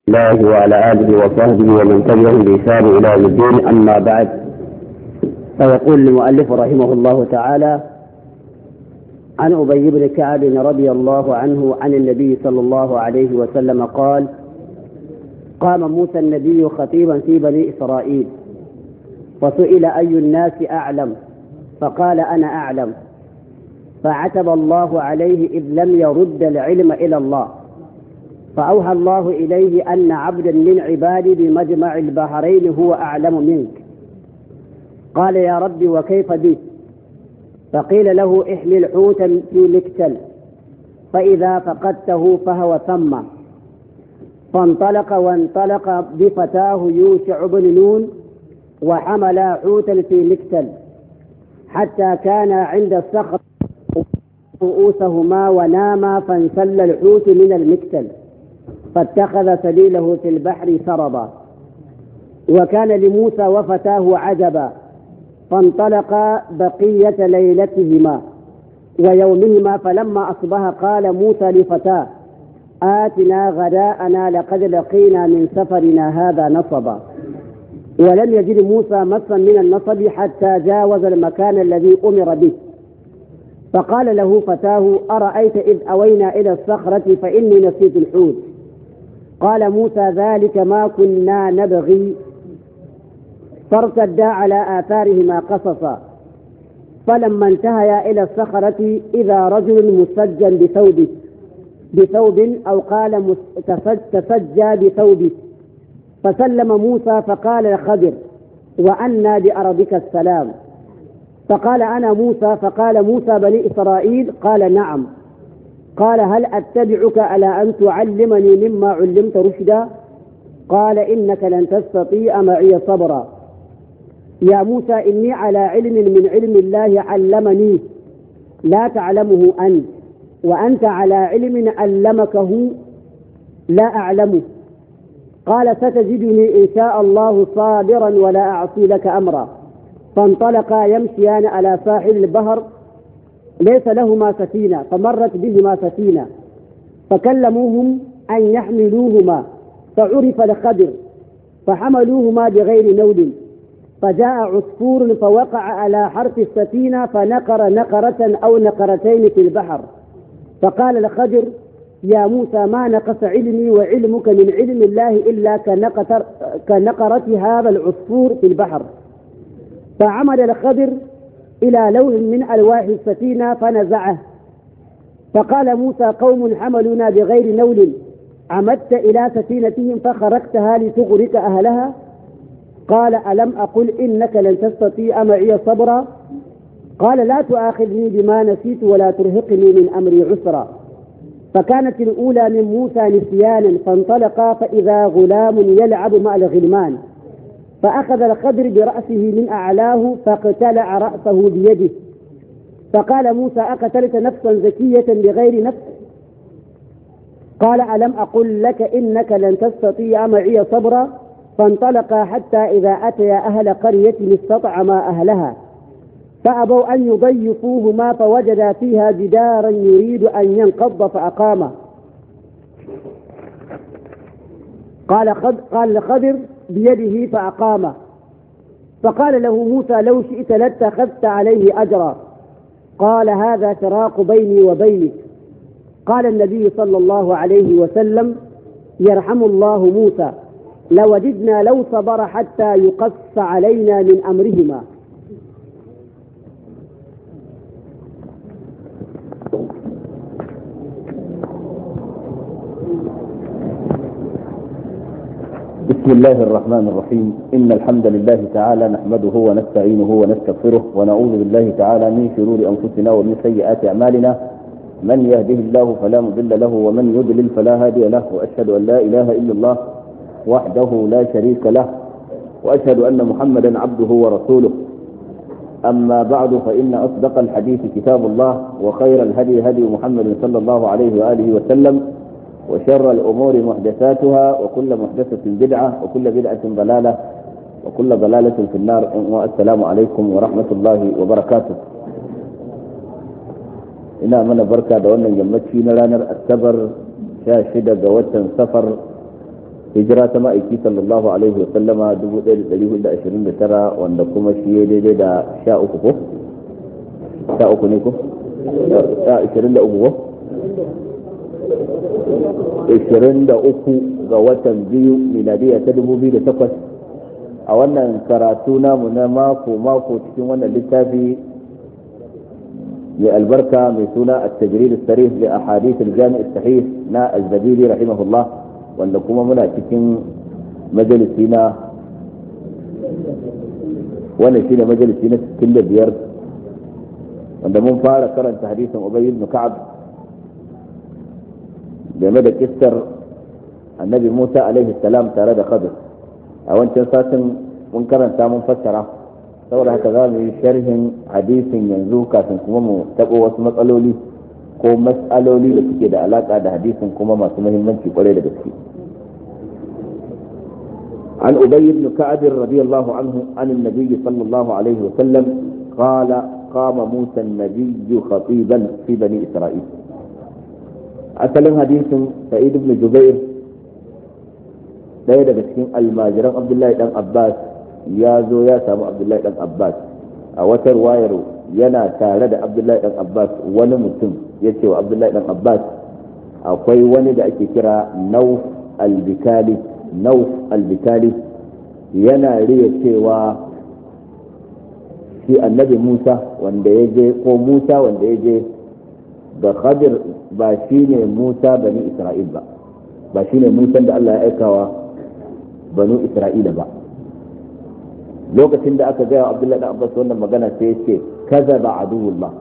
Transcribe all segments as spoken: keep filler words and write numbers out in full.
الله وعلى آله وصحبه ومن تبعهم بإحسان إلى يوم الدين. أما بعد، فيقول المؤلف رحمه الله تعالى: عن أبي بن كعب رضي الله عنه عن النبي صلى الله عليه وسلم قال: قام موسى النبي خطيبا في بني إسرائيل، فسئل أي الناس أعلم؟ فقال: أنا أعلم. فعتب الله عليه إذ لم يرد العلم إلى الله، فأوحى الله إليه أن عبدا من عبادي بمجمع البحرين هو أعلم منك. قال: يا رب وكيف بي؟ فقيل له: احمل حوتا في مكتل، فإذا فقدته فهو ثم. فانطلق وانطلق بفتاه يوشع بن نون، وحملا حوتا في مكتل حتى كان عند الصخر رؤوسهما وناما، فانسل الحوت من المكتل فاتخذ سبيله في البحر سربا. وكان لموسى وفتاه عجبا، فانطلقا بقية ليلتهما ويومهما، فلما أصبح قال موسى لفتاه: آتنا غداءنا لقد لقينا من سفرنا هذا نصبا. ولم يجد موسى مسا من النصب حتى جاوز المكان الذي أمر به. فقال له فتاه: أرأيت إذ أوينا إلى الصخرة فإني نسيت الحوت؟ قال موسى: ذلك ما كنا نبغي. فارتدا على آثارهما قصصا. فلما انتهيا إلى الصخرة إذا رجل مسجى بثوبه بثوب أو قال تسجى بثوبه، فسلم موسى فقال الخضر: وأنى بأرضك السلام؟ فقال: أنا موسى. فقال موسى: بني إسرائيل؟ قال: نعم. قال: هل أتبعك على أن تعلمني مما علمت رشدا؟ قال: إنك لن تستطيع معي صبرا. يا موسى إني على علم من علم الله علمني لا تعلمه أنت، وأنت على علم علمكه لا أعلمه. قال: ستجدني إن شاء الله صابرا ولا أعصي لك أمرا. فانطلقا يمشيان على ساحل البحر ليس لهما سفينة، فمرت بهما سفينة فكلموهم أن يحملوهما، فعرف الخضر فحملوهما بغير نول. فجاء عصفور فوقع على حرف السفينة فنقر نقرة أو نقرتين في البحر. فقال الخضر: يا موسى ما نقص علمي وعلمك من علم الله إلا كنقرة هذا العصفور في البحر. فعمد الخضر إلى لوح من ألواح السفينة فنزعه. فقال موسى: قوم حملونا بغير نول، عمدت إلى سفينتهم فخرقتها لتغرق أهلها؟ قال: ألم أقل إنك لن تستطيع معي صبرا؟ قال: لا تؤاخذني بما نسيت ولا ترهقني من أمري عسرا. فكانت الأولى من موسى نسيانا، فانطلقا فإذا غلام يلعب مع الغلمان، فأخذ الخضر برأسه من أعلاه فاقتلع رأسه بيده. فقال موسى: أقتلت نفسا زكية بغير نفس؟ قال: ألم أقل لك إنك لن تستطيع معي صبرا؟ فانطلقا حتى إذا أتيا أهل قرية استطعما أهلها فأبوا أن يضيفوهما، فوجدا فيها جدارا يريد أن ينقض فأقامه. قال قال الخضر بيده فأقامه. فقال له موسى: لو شئت لاتخذت عليه أجرا. قال: هذا فراق بيني وبينك. قال النبي صلى الله عليه وسلم: يرحم الله موسى، لوددنا لو صبر حتى يقص علينا من أمرهما. بسم الله الرحمن الرحيم. إن الحمد لله تعالى نحمده ونستعينه ونستغفره، ونعوذ بالله تعالى من شرور أنفسنا ومن سيئات أعمالنا. من يهده الله فلا مضل له، ومن يضلل فلا هادي له، وأشهد أن لا إله إلا الله وحده لا شريك له، وأشهد أن محمدا عبده ورسوله. أما بعد، فإن أصدق الحديث كتاب الله، وخير الهدي هدي محمد صلى الله عليه وآله وسلم، وشر الأمور محدثاتها، وكل محدثة بدعة، وكل بدعة ضلالة، وكل ضلالة في النار. والسلام عليكم ورحمة الله وبركاته. ina mana barka da wannan yammaci na ranar asabar sha shida ga watan safar hijira ta ma'aiki sallallahu alaihi wa sallama dubu ɗaya da ɗari hudu da ashirin da tara, wanda kuma shi ya daidai da sha uku ko sha uku ne ko sha ashirin da uku ko ashirin da uku ga watan biyu miladiya ta dubu biyu da takwas. A wannan karatu namu na mako mako cikin wannan littafi mai albarka mai suna at-tajrid as-sarih li ahadith al-jami' as-sahih na az-zabidi rahimahullah, wanda kuma muna cikin majalisi na wannan shine majalisi na sittin da biyar, wanda mun fara karanta hadisin Ubay ibn Ka'ab game da kissar annabi Musa alaihi salam tare da Khadir. A wancan satin mun karanta mun fassara, saboda haka za mu yi sharhin hadisin yanzu kafin kuma mu taɓo wasu matsaloli ko mas'aloli da suke da alaka da hadisin kuma masu muhimmanci kwarai da gaske. عن أبي بن كعب رضي الله عنه عن النبي صلى الله عليه وسلم قال قام موسى النبي خطيبا في بني إسرائيل. أسلم حديث سعيد بن جبير ɗaya daga cikin almajiran Abdullahi dan Abbas ya zo ya samu Abdullahi dan Abbas a wata ruwayar yana tare da Abdullahi dan Abbas. Wani mutum ya ce wa Abdullahi dan Abbas akwai wani da ake kira Nauf al-Bikali. Nauf al-Bikali yana riya cewa shi annabi Musa wanda ya je ko Musa wanda ya je ga Khadir ba shine Musa bani Isra'il ba ba shine Musa da Allah ya aikawa banu Isra'ila ba. Lokacin da aka gaya wa Abdullahi dan Abbas wannan magana sai ya ce kazaba aduwullah,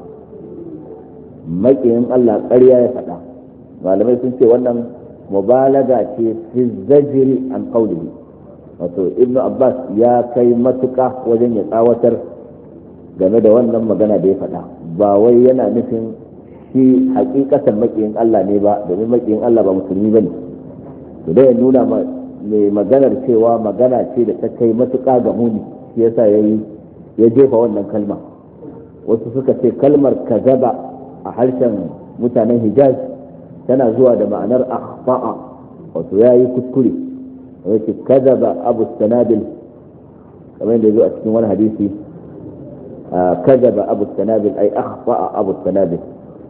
makiyin Allah ƙarya ya faɗa. Malamai sun ce wannan mubalaga ce fi zajiri an qawlihi, wato Ibn Abbas ya kai matuƙa wajen ya tsawatar game da wannan magana da ya faɗa, ba wai yana nufin shi hakikatan makiyin Allah ne ba, domin makiyin Allah ba musulmi bane. To dai ya nuna ma mai maganar cewa magana ce da ta kai matuƙa ga muni, shi yasa yayi ya jefa wannan kalma. Wasu suka ce kalmar kazaba a harshen mutanen Hijaz tana zuwa da ma'anar akhfa'a, wato yayi kuskure. Wace kazaba Abu Sanabil, kamar yadda zo a cikin wani hadisi, kazaba Abu Sanabil ay akhfa'a Abu Sanabil.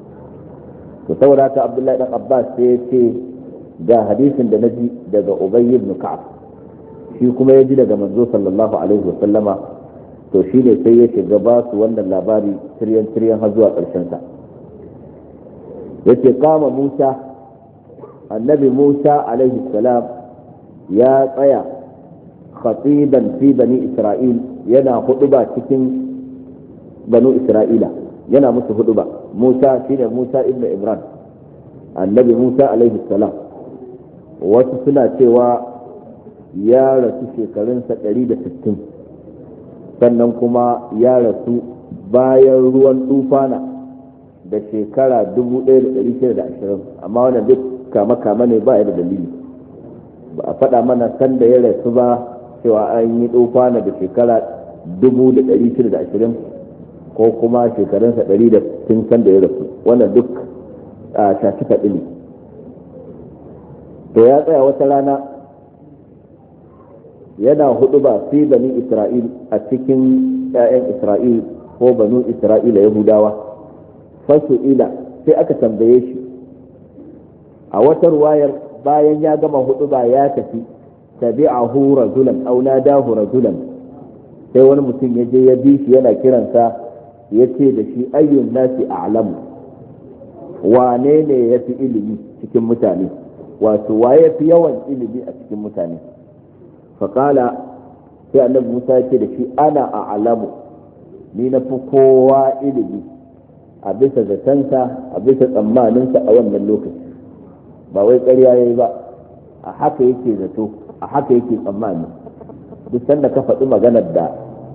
To saboda haka Abdullahi dan Abbas sai ya ce ga hadisin da naji daga Ubay ibn Ka'ab, shi kuma ya ji daga manzo sallallahu alaihi wa sallama, to shine sai ya shiga ba su wannan labari tiryan tiryan har zuwa karshen sa. Yace kama Musa, annabi Musa alaihi salam ya tsaya khatiban fi bani Isra'il, yana huduba cikin banu Isra'ila, yana musu huduba. Musa shine Musa ibn Imran, annabi Musa alaihi salam. Wasu suna cewa ya rasu shekarunsa ɗari da sittin, sannan kuma ya rasu bayan ruwan tufana da shekara dubu ɗaya da ɗari shida da ashirin, amma wannan duk kama-kama ne ba ya da dalili. Ba a faɗa mana sanda ya rasu ba cewa an yi tufana da shekara dubu da ɗari shida da ashirin ko kuma shekarunsa ɗari da sittin sanda ya rasu, wannan duk a shafi faɗi ne. To ya tsaya wata rana yana hudu ba fi bani Isra'il a cikin ‘ya'yan Isra'il ko banu Isra'ila Yahudawa, fasu ila sai aka tambaye shi. A wata ruwayar bayan ya gama hudu ba ya tafi, tabi'ahu rajulan aw nadahu rajulan, sai wani mutum ya je ya bi shi yana kiransa, ya ce da shi ayyun nasi a'lamu, wane ne ya fi ilimi cikin mutane, wato waye fi yawan ilimi a cikin mutane. Faƙala sai annabi Musa ya ce da shi ana a'lamu, ni na fi kowa ilimi a bisa zatansa, a bisa tsammaninsa a wannan lokaci. Ba wai ƙarya yayi ba, a haka yake zato, a haka yake tsammani. Duk sanda ka faɗi maganar da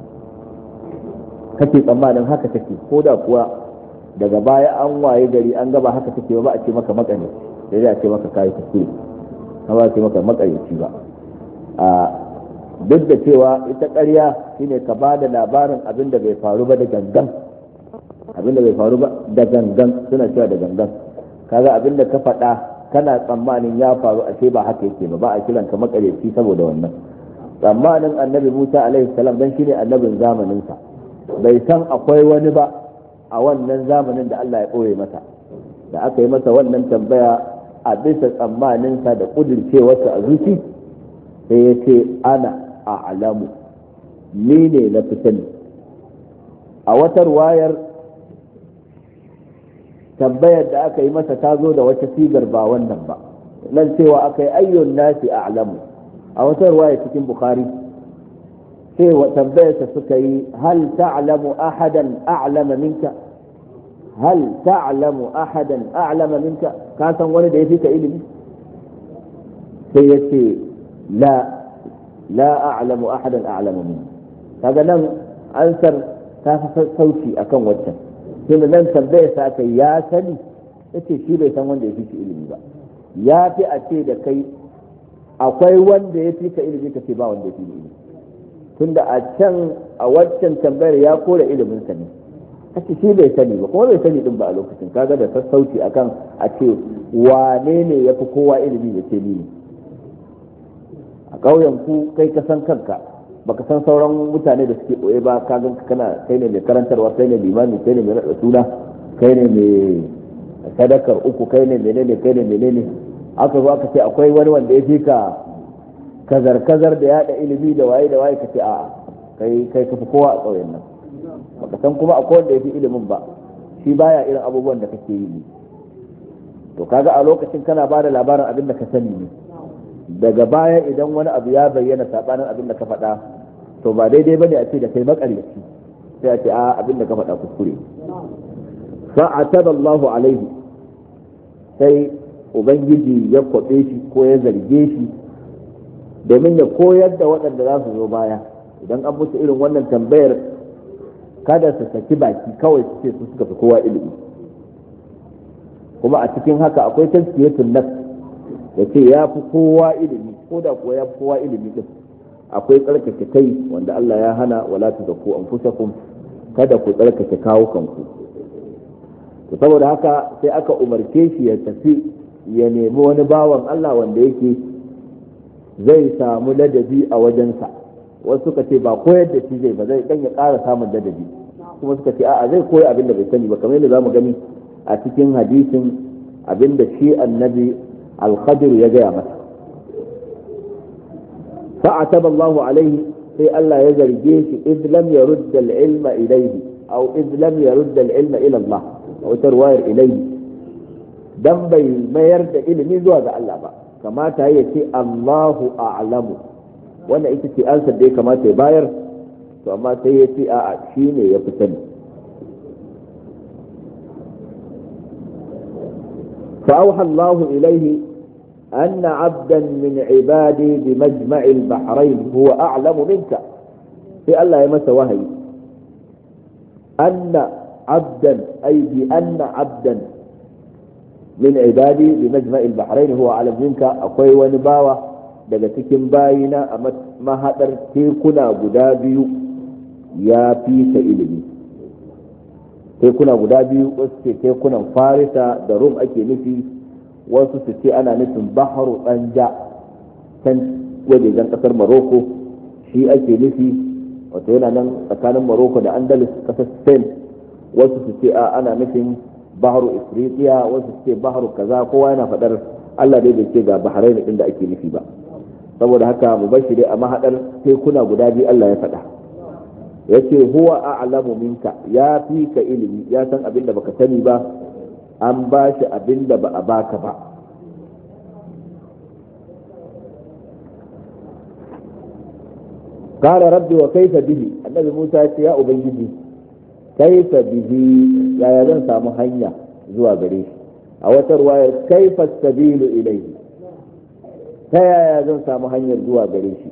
kake tsammanin haka take, ko da kuwa daga baya an waye gari an gaba haka take ba a ce maka makane, sai dai a ce maka kai kuskure, ba a ce maka makayyaci ba. A duk da cewa ita ƙarya shine ka ba da labarin abin da bai faru ba da gangan, abin da bai faru ba da gangan, suna cewa da gangan. Kaga abin da ka faɗa kana tsammanin ya faru ashe ba haka yake ba ba a kiran ka makareci saboda wannan. Tsammanin annabi Musa alaihi salam dan shine annabin zamanin sa bai san akwai wani ba a wannan zamanin da Allah ya ɓoye masa, da aka yi masa wannan tambaya a bisa tsammaninsa da ƙudurcewarsa a zuci sai ya ce ana a'lamu, ni ne na fi sani. A wata ruwayar tambayar da aka yi masa ta zo da wata sigar ba wannan ba, nan cewa aka yi ayyun nasi a'lamu. A wata ruwaya cikin Bukhari sai tambayarsa suka yi hal ta'lamu ahadan a'lama minka, hal ta'lamu ahadan a'lama minka, ka san wani da yafi ka ilimi? sai yace la la a'lamu ahadan a'lama minka. kaga nan ansar ta fi sauki akan waccan, sai nan tambayarsa aka ya sani, yace shi bai san wanda yafi shi ilimi ba. Ya fi a ce da kai akwai wanda yafi ka ilimi, ka ce ba wanda yafi ilimi, tunda a can a waccan tambayar ya kore ilimin sa ne, kace shi bai sani ba kuma bai sani din ba a lokacin. kaga da sassauci akan a ce wane ne yafi kowa ilimi da ce ni ne. A ƙauyen ku kai ka san kanka, baka san sauran mutane da suke koye ba, ka ganka kana kai ne mai karantarwa, kai ne limami, kai ne mai rada suna, kai ne mai sadakar uku, kai ne menene kai ne menene. aka zo aka ce akwai wani wanda ya fi ka kazar-kazar da yada ilimi da waye da waye, ka ce a'a kai kai kafi kowa a ƙauyen nan. baka san kuma akwai wanda ya fi ilimin ba, shi baya irin abubuwan da kake yi. to kaga a lokacin kana ba da labarin abin da ka sani ne, daga baya idan wani abu ya bayyana sabanin abin da ka faɗa to ba daidai bane a ce da kai makaryaci, sai a ce a abin da ka faɗa kuskure. fa'ataba Allahu alaihi, sai ubangiji ya kwabe shi ko ya zarge shi domin ya koyar da waɗanda za su zo baya idan an musu irin wannan tambayar kada su saki baki kawai su ce su suka fi kowa ilimi. kuma a cikin haka akwai tazkiyatun nafs, da ce ya fi kowa ilimi, ko da kuwa ya fi kowa ilimi din akwai tsarkake kai wanda Allah ya hana wala tuzakku anfusakum, kada ku tsarkake kawo kanku. to saboda haka sai aka umarce shi ya tafi ya nemi wani bawan Allah wanda yake zai samu ladabi a wajensa. wasu suka ce ba koyar da shi zai ba, zai dan ya ƙara samun ladabi, kuma suka ce a'a zai koyi abin da bai sani ba, kamar yadda zamu gani a cikin hadisin abin da shi annabi al-Khadir ya gaya masa. fa'ataba Allahu alaihi, sai Allah ya zarge shi id lam yurda al-ilma ilayhi aw id lam yurda al-ilma ila Allah, aw tarwayar ilayhi, dan bai mayar da ilimi zuwa ga Allah ba, kamata ya ce Allahu a'lamu, wannan ita ce ansar da ya kamata ya bayar, to amma sai ya ce a'a shine ya fi sani. فأوحى الله إليه أن عبدا من عبادي بمجمع البحرين هو أعلم منك. في الله يمس وهي أن عبدا أي بأن عبدا من عبادي بمجمع البحرين هو أعلم منك. أقوي ونباوة daga cikin bayina a mahaɗar tekuna guda biyu ya fi ka ilimi. tekuna guda biyu, wasu ce tekunan farisa da rum ake nufi, wasu su ce ana nufin baharu ɗanja can wajejen ƙasar maroko shi ake nufi, wato yana nan tsakanin maroko da andalus ƙasar spain. wasu su ce a ana nufin baharu ifriqiya, wasu su ce baharu kaza, kowa yana faɗar Allah dai bai ce ga baharai ɗin da ake nufi ba. saboda haka mu bashi dai a mahaɗar tekuna guda biyu Allah ya faɗa. yace huwa a'lamu minka, ya fi ka ilimi, ya san abin da baka sani ba, an ba shi abin da ba a baka ba. qala rabbi wa kaifa bihi, annabi Musa ya ce ya ubangiji kaifa bihi, yaya zan samu hanya zuwa gare shi. a wata ruwaya kaifa sabilu ilayhi, ta yaya zan samu hanyar zuwa gare shi.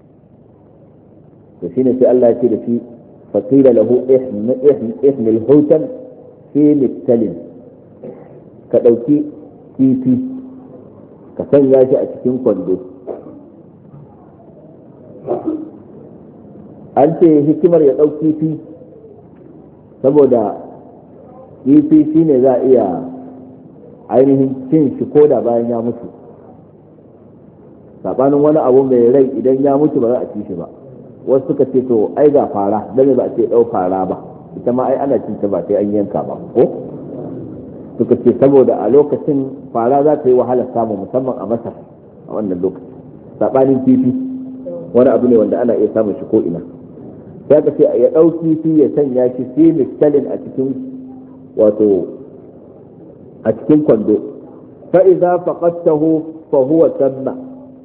to shine sai Allah ya ce da shi faqila lahu ihmil hutan fi mittalin, ka dauki kifi ka sanya shi a cikin kwando. an ce hikimar ya dauki kifi saboda kifi shine za a iya ainihin cin shi ko da bayan ya mutu. Sabanin wani abu mai rai idan ya mutu ba za a ci shi ba. Wasu suka ce to ai ga fara dan ba a ce dau fara ba, ita ma ai ana cin ta ba sai an yanka ba ko. Suka ce saboda a lokacin fara za ta yi wahalar samu musamman a Masar a wannan lokaci. Sabanin kifi wani abu ne wanda ana iya samun shi ko ina. Sai ka ce ya dau kifi ya sanya shi fi miktalin a cikin wato a cikin kwando, fa idza faqadtahu fa huwa tamma.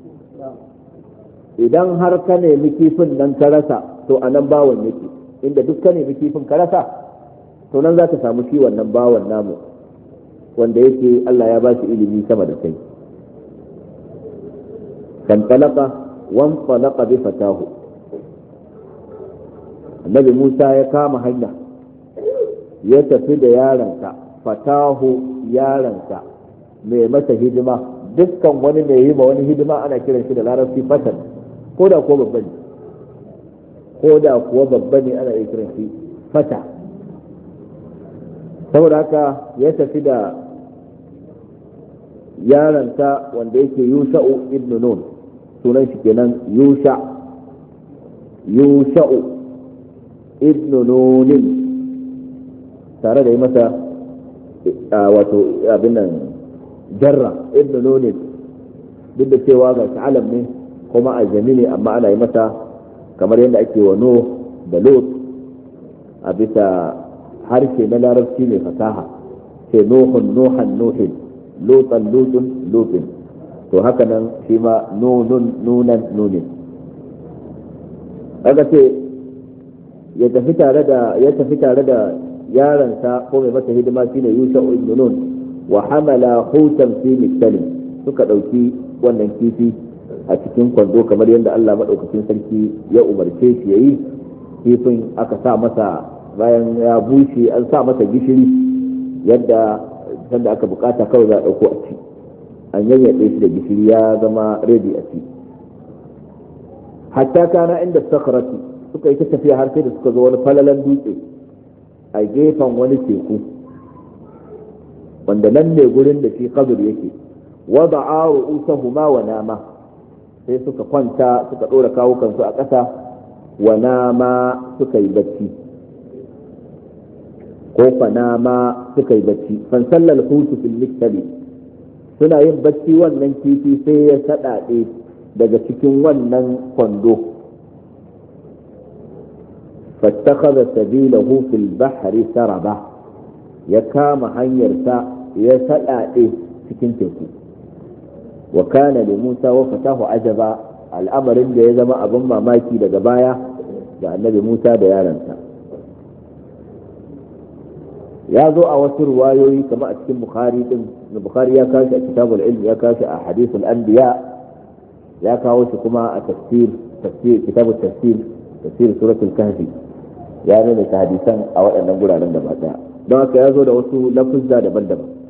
Idan har ka nemi kifin nan ka rasa to anan bawon yake, inda duk ka nemi kifin ka rasa to nan za ka samu shi wannan bawon namu wanda yake Allah ya ba shi ilimi sama da kai. kan talaka wan talaka bi fatahu, annabi Musa ya kama hanya ya tafi da yaransa, fatahu yaransa mai masa hidima. Dukkan wani mai yi ma wani hidima ana kiran shi da larabci fatan, ko da kuwa babba ne ko da kuwa babba ne ana iya kiran shi fata. saboda haka ya tafi da yaransa wanda yake Yusha'u ibn Nun, sunan shi kenan Yusha Yusha'u ibn Nunin, tare da yi masa wato abin nan jarra ibn Nunin, duk da cewa ga alam ne kuma ajami ne, amma ana yi masa kamar yadda ake wa Nuh da Lut a bisa harshe na larabci mai fasaha, ce Nuhun Nuhan Nuhin, Lutan Lutun Lutin, to haka nan shi ma Nunun Nunan Nunin. Aka ce ya tafi tare da ya tafi tare da yaransa ko mai masa hidima shine Yusha ibn Nun, wa hamala hutan fi miktalin, suka dauki wannan kifi a cikin kwando kamar yadda Allah madaukakin sarki ya umarce shi yayi. Kifin aka sa masa, bayan ya bushe an sa masa gishiri yadda sanda aka bukata kawai za a dauko a ci, an yayyaɗe shi da gishiri ya zama ready a ci. Hatta kana inda sakarati, suka yi ta tafiya har sai da suka zo wani falalan dutse a gefen wani teku wanda nan ne gurin da shi kabir yake. wada'a ru'usahuma wa nama, sai suka kwanta suka dora kawukansu a ƙasa, wa nama suka yi bacci ko fa nama suka yi bacci. fan sallal hutu fil miktali, suna yin bacci wannan kifi sai ya sadade daga cikin wannan kwando. fattakhadha sabilahu fil bahri saraba, ya kama hanyarsa ya sadade cikin teku. wa kana li Musa wa fatahu ajaba, al'amarin da ya zama abin mamaki daga baya ga annabi Musa da yaransa. ya zo a wasu ruwayoyi kama a cikin Bukhari din, Bukhari ya kawo shi a kitabul ilm, ya kawo shi a hadithul anbiya, ya kawo shi kuma a tafsir tafsir kitabut tafsir tafsir suratul kahfi, ya nuna hadisan a waɗannan guraren gaba daya. don haka ya zo da wasu lafuzza daban-daban.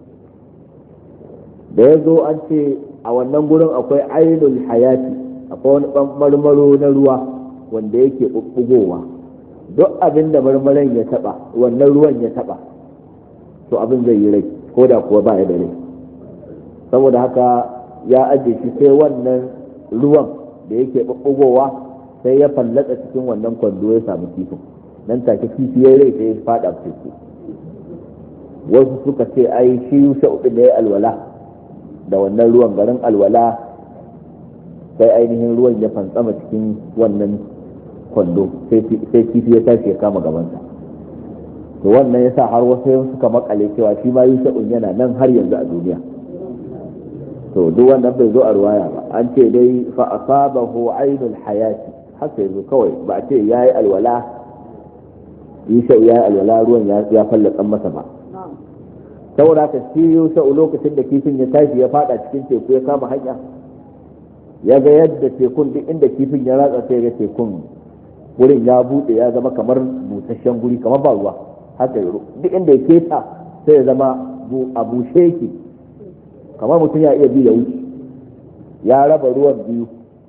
da ya zo an ce a wannan gurin akwai ainul hayati, akwai wani marmaro na ruwa wanda yake bubbugowa. duk abin da marmaran ya taba, wannan ruwan ya taba, to abin zai yi rai ko da kuwa ba ya da rai. saboda haka ya ajiye shi, sai wannan ruwan da yake bubbugowa sai ya fallatsa cikin wannan kwando ya samu kifin, nan take kifi ya rai sai ya fada teku. wasu suka ce ai shi Yusha'u da ya alwala da wannan ruwan, garin alwala sai ainihin ruwan ya fantsama cikin wannan kwando, sai kifi ya tashi ya kama gabansa. to wannan yasa har wasu suka makale cewa shi ma Yusha'u yana nan har yanzu a duniya. to duk wannan bai zo a ruwaya ba, an ce dai fa asabahu ainul hayati, haka yanzu kawai ba a ce yayi alwala Yusha'u yayi alwala ruwan ya fallatsa masa ba. saboda haka shi Yusha'u lokacin da kifin ya tashi ya fada cikin teku ya kama hanya, ya ga yadda tekun duk inda kifin ya ratsa sai ga tekun wurin ya bude ya zama kamar busasshen guri, kamar ba ruwa haka duk inda ya keta sai ya zama a bushe yake, kamar mutum ya iya bi ya wuce, ya raba ruwan biyu.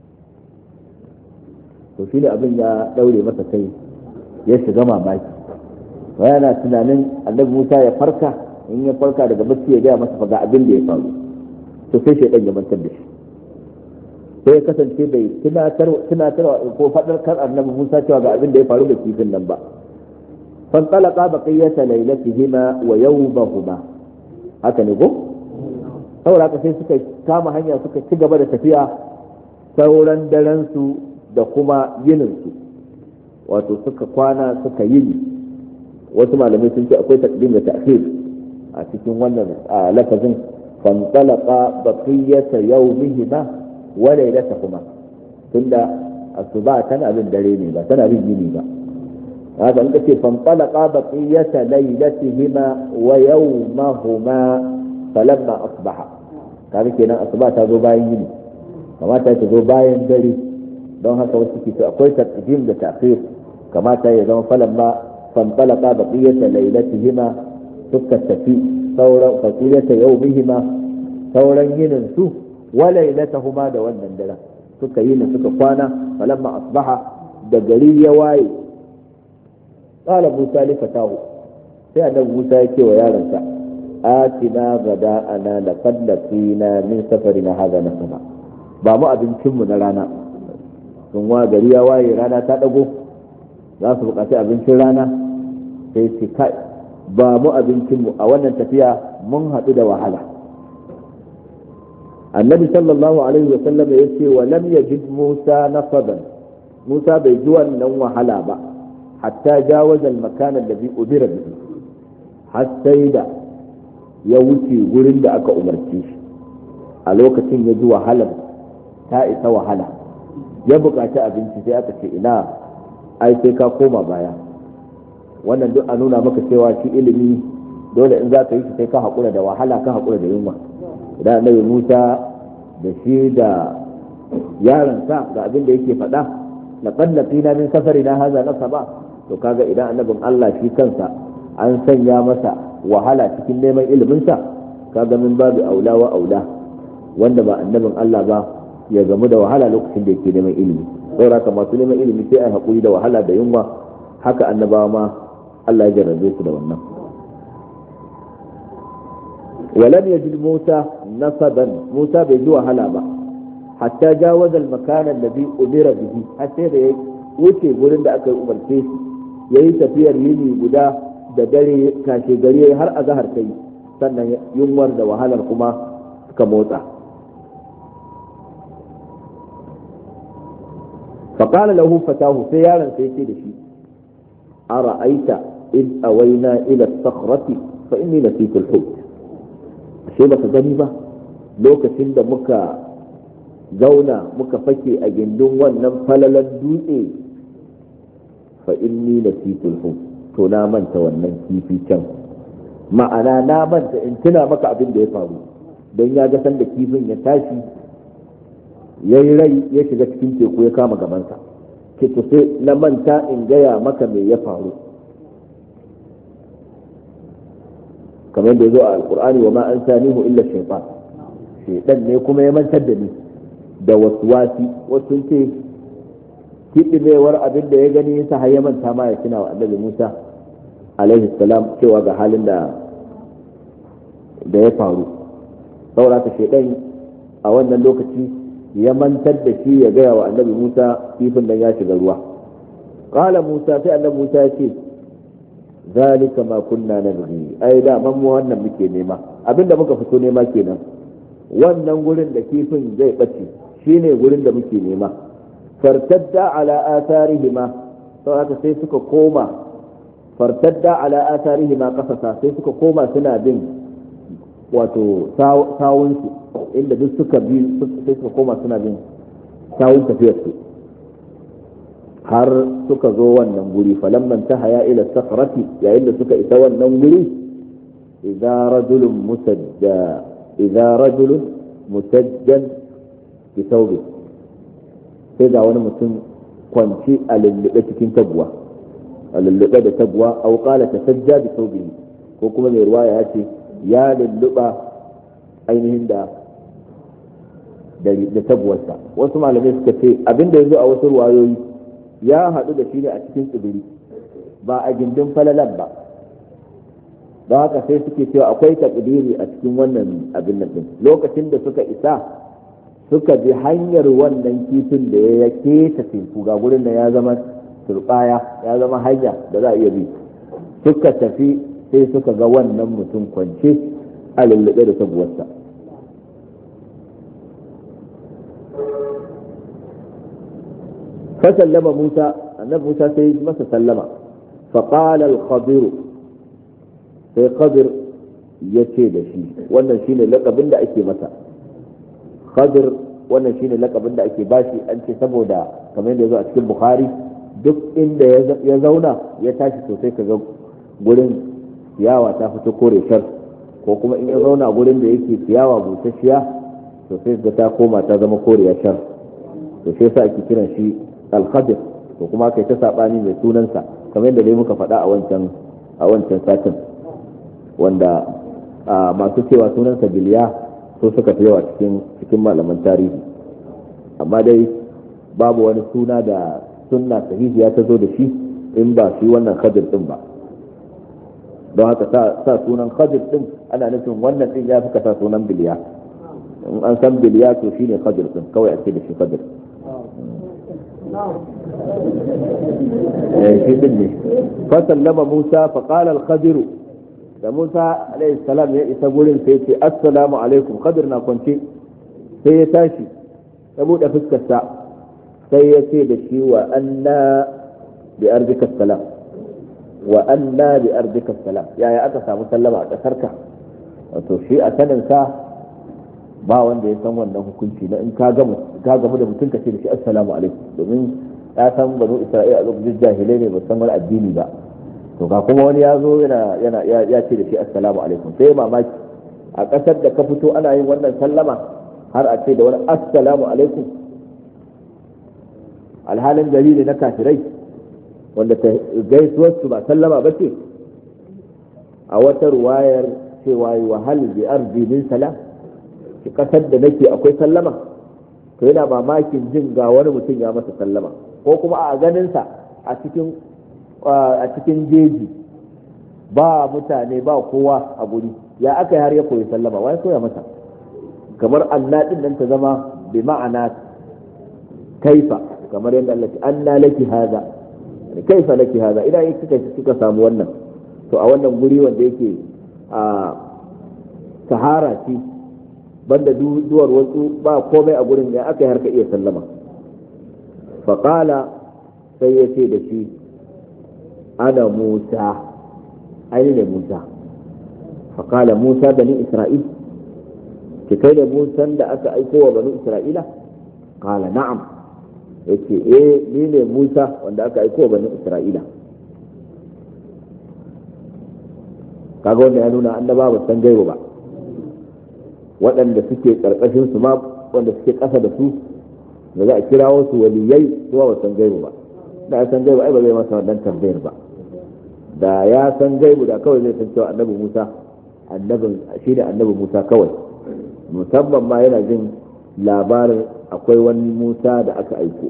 to shi ne abin ya daure masa kai, ya shiga mamaki, yana tunanin annabi Musa ya farka in ya farka daga bacci ya gaya masa fa ga abin da ya faru to sai shaytan ya mantar da shi sai ya kasance bai tunatar tunatar ko fadar kan annabi Musa cewa ga abin da ya faru da kifin nan ba fan talaqa baqiyata laylatihima wa yawmahuma haka ne ko saboda haka sai suka kama hanya suka ci gaba da tafiya sauran daren su da kuma yinin su wato suka kwana suka yini wasu malamai sun ce akwai takdim da ta'khir a cikin wannan lafazin fan talaqa baqiyata yawmihima wa laylatahuma tunda asuba tana bin dare ne ba tana bin yini ba haka in kace fan talaqa baqiyata laylatihima wa yawmahuma falamma asbaha kaga kenan asuba ta zo bayan yini kamata ta zo bayan dare don haka wasu ke ce akwai taqdim da ta'khir kamata ya zama falamma fan talaqa baqiyata laylatihima suka tafi sauran baqiyata yawmihima sauran yinin su wa laylatahuma da wannan dare suka yi ne suka kwana falamma asbaha da gari ya waye qala musa li fatahu sai annabi musa ya ce wa yaronsa atina gada'ana laqad laqina min safarina hadha nasaba ba mu abincin mu na rana sun wa gari ya waye rana ta dago za su bukaci abincin rana sai ce kai ba mu abincin mu a wannan tafiya mun haɗu da wahala annabi sallallahu alaihi wa sallam ya ce wa lam yajid musa nasaban musa bai ji wannan wahala ba hatta jawaza al-makan alladhi udira bihi har sai da ya wuce gurin da aka umarce shi a lokacin ya ji wahalar ta isa wahala ya buƙaci abinci sai aka ce ina ai sai ka koma baya wannan duk a nuna maka cewa shi ilimi dole in za ka yi shi sai ka haƙura da wahala ka haƙura da yunwa idan annabi Musa da shi da yaransa ga abin da yake faɗa laqad laqina min safarina hadha nasaba to kaga idan annabin Allah shi kansa an sanya masa wahala cikin neman ilimin sa kaga min babu aula wa aula wanda ba annabin Allah ba ya gamu da wahala lokacin da yake neman ilimi saboda haka masu neman ilimi sai ai hakuri da wahala da yunwa haka annabawa ma Allah ya jarrabe su da wannan ولم يجد موسى نصبا موسى بيجوا هلا با حتى جاوز المكان الذي أمر به حتى da wuce gurin da aka umarce shi yayi tafiyar yini guda da dare kashe gari har azhar kai sannan yunwar da wahalar kuma suka motsa فقال له فتاه sai yaron sai ce da shi ara'aita id awayna ila as-sakhrati fa inni nasitu al-hut sai baka gani ba lokacin da muka zauna muka fake a gindin wannan falalan dutse fa inni nasitul hum to na manta wannan kifi can ma'ana na manta in tuna maka abin da ya faru don ya ga sanda kifin ya tashi ya yi rai ya shiga cikin teku ya kama gabansa ke to sai na manta in gaya maka me ya faru kamar da ya zo a alkur'ani wa ma an sanihu illa shaytan shaytan ne kuma ya mantar da ni da waswasi wasu ce kidimewar abin da ya gani yasa har ya manta ma ya tuna wa annabi Musa alaihi salam cewa ga halin da da ya faru saboda ka shaytan a wannan lokaci ya mantar da shi ya gaya wa annabi Musa kifin da ya shiga ruwa qala Musa sai annabi Musa ya ce zalika ma kunna nabghi ai da man mu wannan muke nema abinda muka fito nema kenan wannan gurin da kifin zai bace shine gurin da muke nema fartadda ala atharihima to haka sai suka koma fartadda ala atharihima qasasa sai suka koma suna bin wato sawun su inda duk suka bi sai suka koma suna bin sawun tafiyar su har suka zo wannan guri falamman tahaya ila sakhrati yayin da suka isa wannan guri idza rajulun musajja idza rajulun musajjan bi thawbi sai ga wani mutum kwanci a lullube cikin taguwa a lullube da taguwa aw qala tasajja bi thawbi ko kuma mai ruwaya ya ce ya lulluba ainihin da da taguwarsa wasu malamai suka ce abinda yazo a wasu ruwayoyi ya haɗu da shi ne a cikin tsibiri ba a gindin falalan ba don haka sai suke cewa akwai takdiri a cikin wannan abin nan din lokacin da suka isa suka bi hanyar wannan kifin da ya keta teku ga gurin da ya zama turbaya ya zama hanya da za a iya bi suka tafi sai suka ga wannan mutum kwance a lullube da sabuwarsa fasallama Musa annabi Musa sai masa sallama faqala al-khadir sai khadir yace da shi wannan shine lakabin da ake masa khadir wannan shine lakabin da ake bashi an ce saboda kamar yadda yazo a cikin Bukhari duk inda ya zauna ya tashi sosai kaga gurin ciyawa ta fito kore shar ko kuma in ya zauna gurin da yake ciyawa busasshiya sosai ga ta koma ta zama koriya shar to sai sa ake kiran shi al-khadir to kuma kai ta sabani mai sunansa kamar yadda dai muka faɗa a wancan a wancan satin wanda masu cewa sunansa biliya so suka fi yawa cikin cikin malaman tarihi amma dai babu wani suna da sunna sahihiya ta zo da shi in ba shi wannan khadir din ba don haka sa sunan khadir din ana nufin wannan din ya fi sa sunan biliya in an san biliya to shine khadir din kawai a ce da shi khadir shi din ne fa sallama Musa fa qala al-khadir da Musa alayhi salam ya isa gurin sai ce assalamu alaikum khadir na kwance sai ya tashi ya bude fuskar sa sai ya ce da shi wa anna bi ardika salam wa anna bi ardika salam yaya aka samu sallama a kasarka wato shi a sanin sa ba wanda ya san wannan hukunci na in ka gamu ka gamu da mutum ka ce da shi assalamu alaikum domin ya san banu isra'ila a lokacin jahilai ne ba san wani addini ba to ga kuma wani ya zo yana yana ya ce da shi assalamu alaikum sai mamaki a kasar da ka fito ana yin wannan sallama har a ce da wani assalamu alaikum alhalin gari ne na kafirai wanda ta gaisuwar su ba sallama ba ce a wata ruwayar cewa wa hal bi ardi min salam ki kasar da nake akwai sallama to yana mamakin jin ga wani mutum ya masa sallama ko kuma a ganin sa a cikin a cikin jeji ba mutane ba kowa a guri ya aka har ya koyi sallama wai koya masa kamar Allah din nan ta zama bi ma'ana kaifa kamar yadda Allah ce anna laki hada kaifa laki hada idan yake kika kika samu wannan to a wannan guri wanda yake a sahara ce banda duwar wasu ba komai a gurin ya aka har ka iya sallama fa qala sai ya ce da shi ana Musa ai ne Musa fa qala Musa bani Isra'il ki kai da Musa da aka aiko wa bani Isra'ila qala na'am yace eh ni ne Musa wanda aka aiko wa bani Isra'ila kaga wanda ya nuna annaba ba san gaibo ba waɗanda suke karkashin su ma wanda suke ƙasa da su da za a kirawo su waliyai su ba san gaibo ba da ya san gaibu ai ba zai masa wannan tambayar ba da ya san gaibu da kawai zai san cewa annabi Musa annabin shi ne annabi Musa kawai musamman ma yana jin labarin akwai wani Musa da aka aiko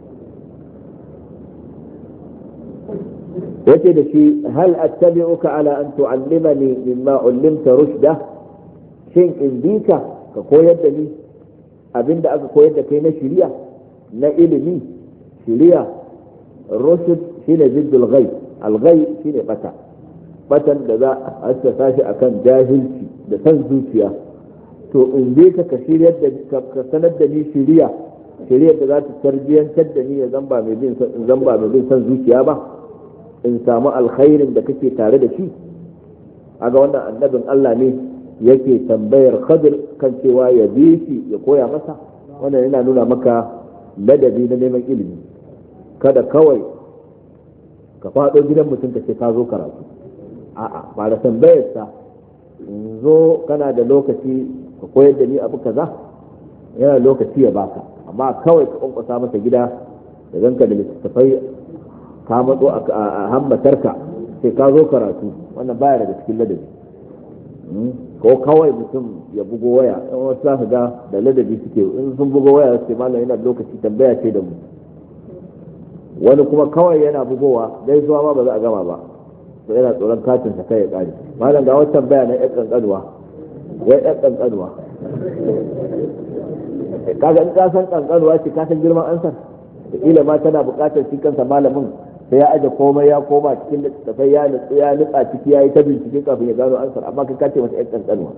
yace da shi hal attabi'uka ala an tu'allimani mimma ullimta rushda shin in bika ka koyar da ni abinda aka koyar da kai na shari'a na ilimi shari'a rushd shine ziddul ghaib al-ghaib shine bata batan da za a assasa shi akan jahilci da san zuciya to in bi ka ka shiryar da ka sanar da ni shari'a shari'ar da za ta tarbiyantar da ni ya zamba mai bin zamba mai bin san zuciya ba in samu alkhairin da kake tare da shi aga wannan annabin Allah ne yake tambayar Khadir kan cewa ya bi shi ya koya masa wannan yana nuna maka ladabi na neman ilimi kada kawai ka faɗo gidan mutum ka ce ka zo karatu a'a ba da tambayar sa in zo kana da lokaci ka koyar da ni abu kaza yana lokaci ya baka amma kawai ka kwankwasa masa gida da ganka da littattafai ka matso a hammatarka sai ka zo karatu wannan baya daga cikin ladabi ko kawai mutum ya bugo waya in wasu za su ga da ladabi suke in sun bugo waya su ce malam yana lokaci tambaya ce da mu wani kuma kawai yana bugowa dai zuwa ma ba za a gama ba to yana tsoron katin sa kai ya kare. malam ga wata tambaya na ƴan kankanuwa wai ƴan kankanuwa kaga in ka san kankanuwa ce ka san girman ansar da kila ma tana buƙatar shi kansa malamin sai ya aje komai ya koma cikin littattafai ya nutsu ya nutsa ciki ya yi ta bincike kafin ya gano ansar, amma kai ka ce masa ƴan kankanuwa.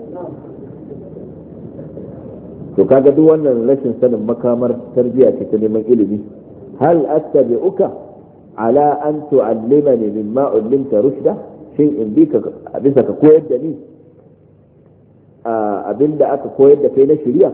to kaga duk wannan rashin sanin makamar tarbiyya ce ta neman ilimi. hal attabi'uka ala an tu'allimani mimma ullimta rushda, shin in bi ka bisa ka koyar da ni abinda aka koyar da kai na shari'a.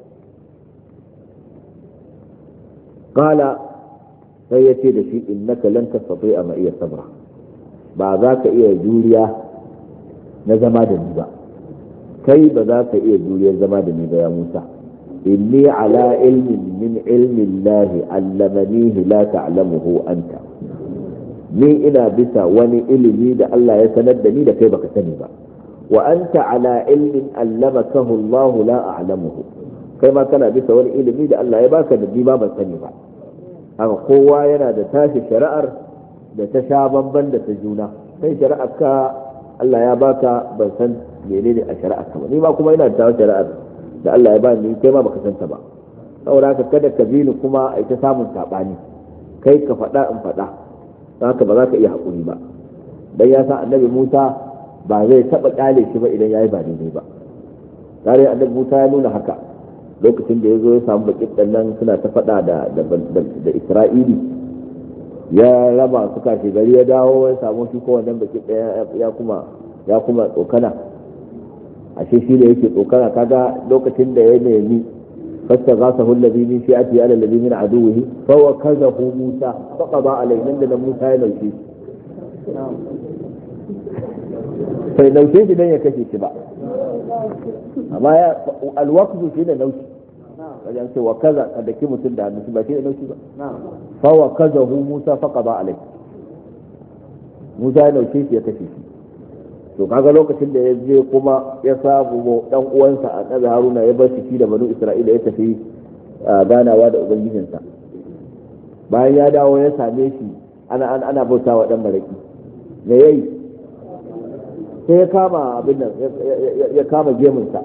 qala sai yace da shi innaka lan tastati'a ma iya sabra, ba za ka iya juriya na zama da ni ba, kai ba za ka iya juriyar zama da ni ba ya Musa. inni ala ilmin min ilmi Allah allamanihi la ta'lamuhu anta, ni ina bisa wani ilimi da Allah ya sanar da ni da kai baka sani ba. wa anta ala ilmin allamakahu Allah la a'lamuhu, kai ma kana bisa wani ilimi da Allah ya baka da ni ba ban sani ba. haka kowa yana da tashi shari'ar da ta sha bamban da ta juna. kai shari'ar ka Allah ya baka ban san menene a shari'ar ka ba, ni ma kuma ina da shari'ar da Allah ya ba ni kai ma baka san ta ba. saboda haka kada ka bi ni kuma ai ta samun sabani, kai ka faɗa in faɗa, haka ba za ka iya haƙuri ba. dan ya san annabi Musa ba zai taɓa ƙyale shi ba idan yayi ba daidai ba. tare annabi Musa ya nuna haka lokacin da ya zo ya samu bakin nan suna ta faɗa da da Isra'ili, ya raba su kashe gari ya dawo ya samu shi ko wannan bakin ɗaya ya kuma ya kuma tsokana, ashe shi da yake tsokana. kaga lokacin da ya nemi فاستغاثه الذي من شيعته على الذي من عدوه فوكزه موسى فقضى عليه من موسى ينوشي فينوشي دي يكشي شبع أما الوقت شيء نوشي wajen ce wa kaza ka daki mutum da hannu ba shi da naushi ba. fa wa kazahu Musa faqada alai, Musa ya nauce shi ya kashe shi. to kaga lokacin da ya je kuma ya samu dan uwansa a kaza Haruna ya bar shi da banu Isra'ila ya tafi ganawa da ubangijinsa. bayan ya dawo ya same shi ana ana bautawa dan maraki, me yayi sai ya kama abin nan ya kama gemunsa.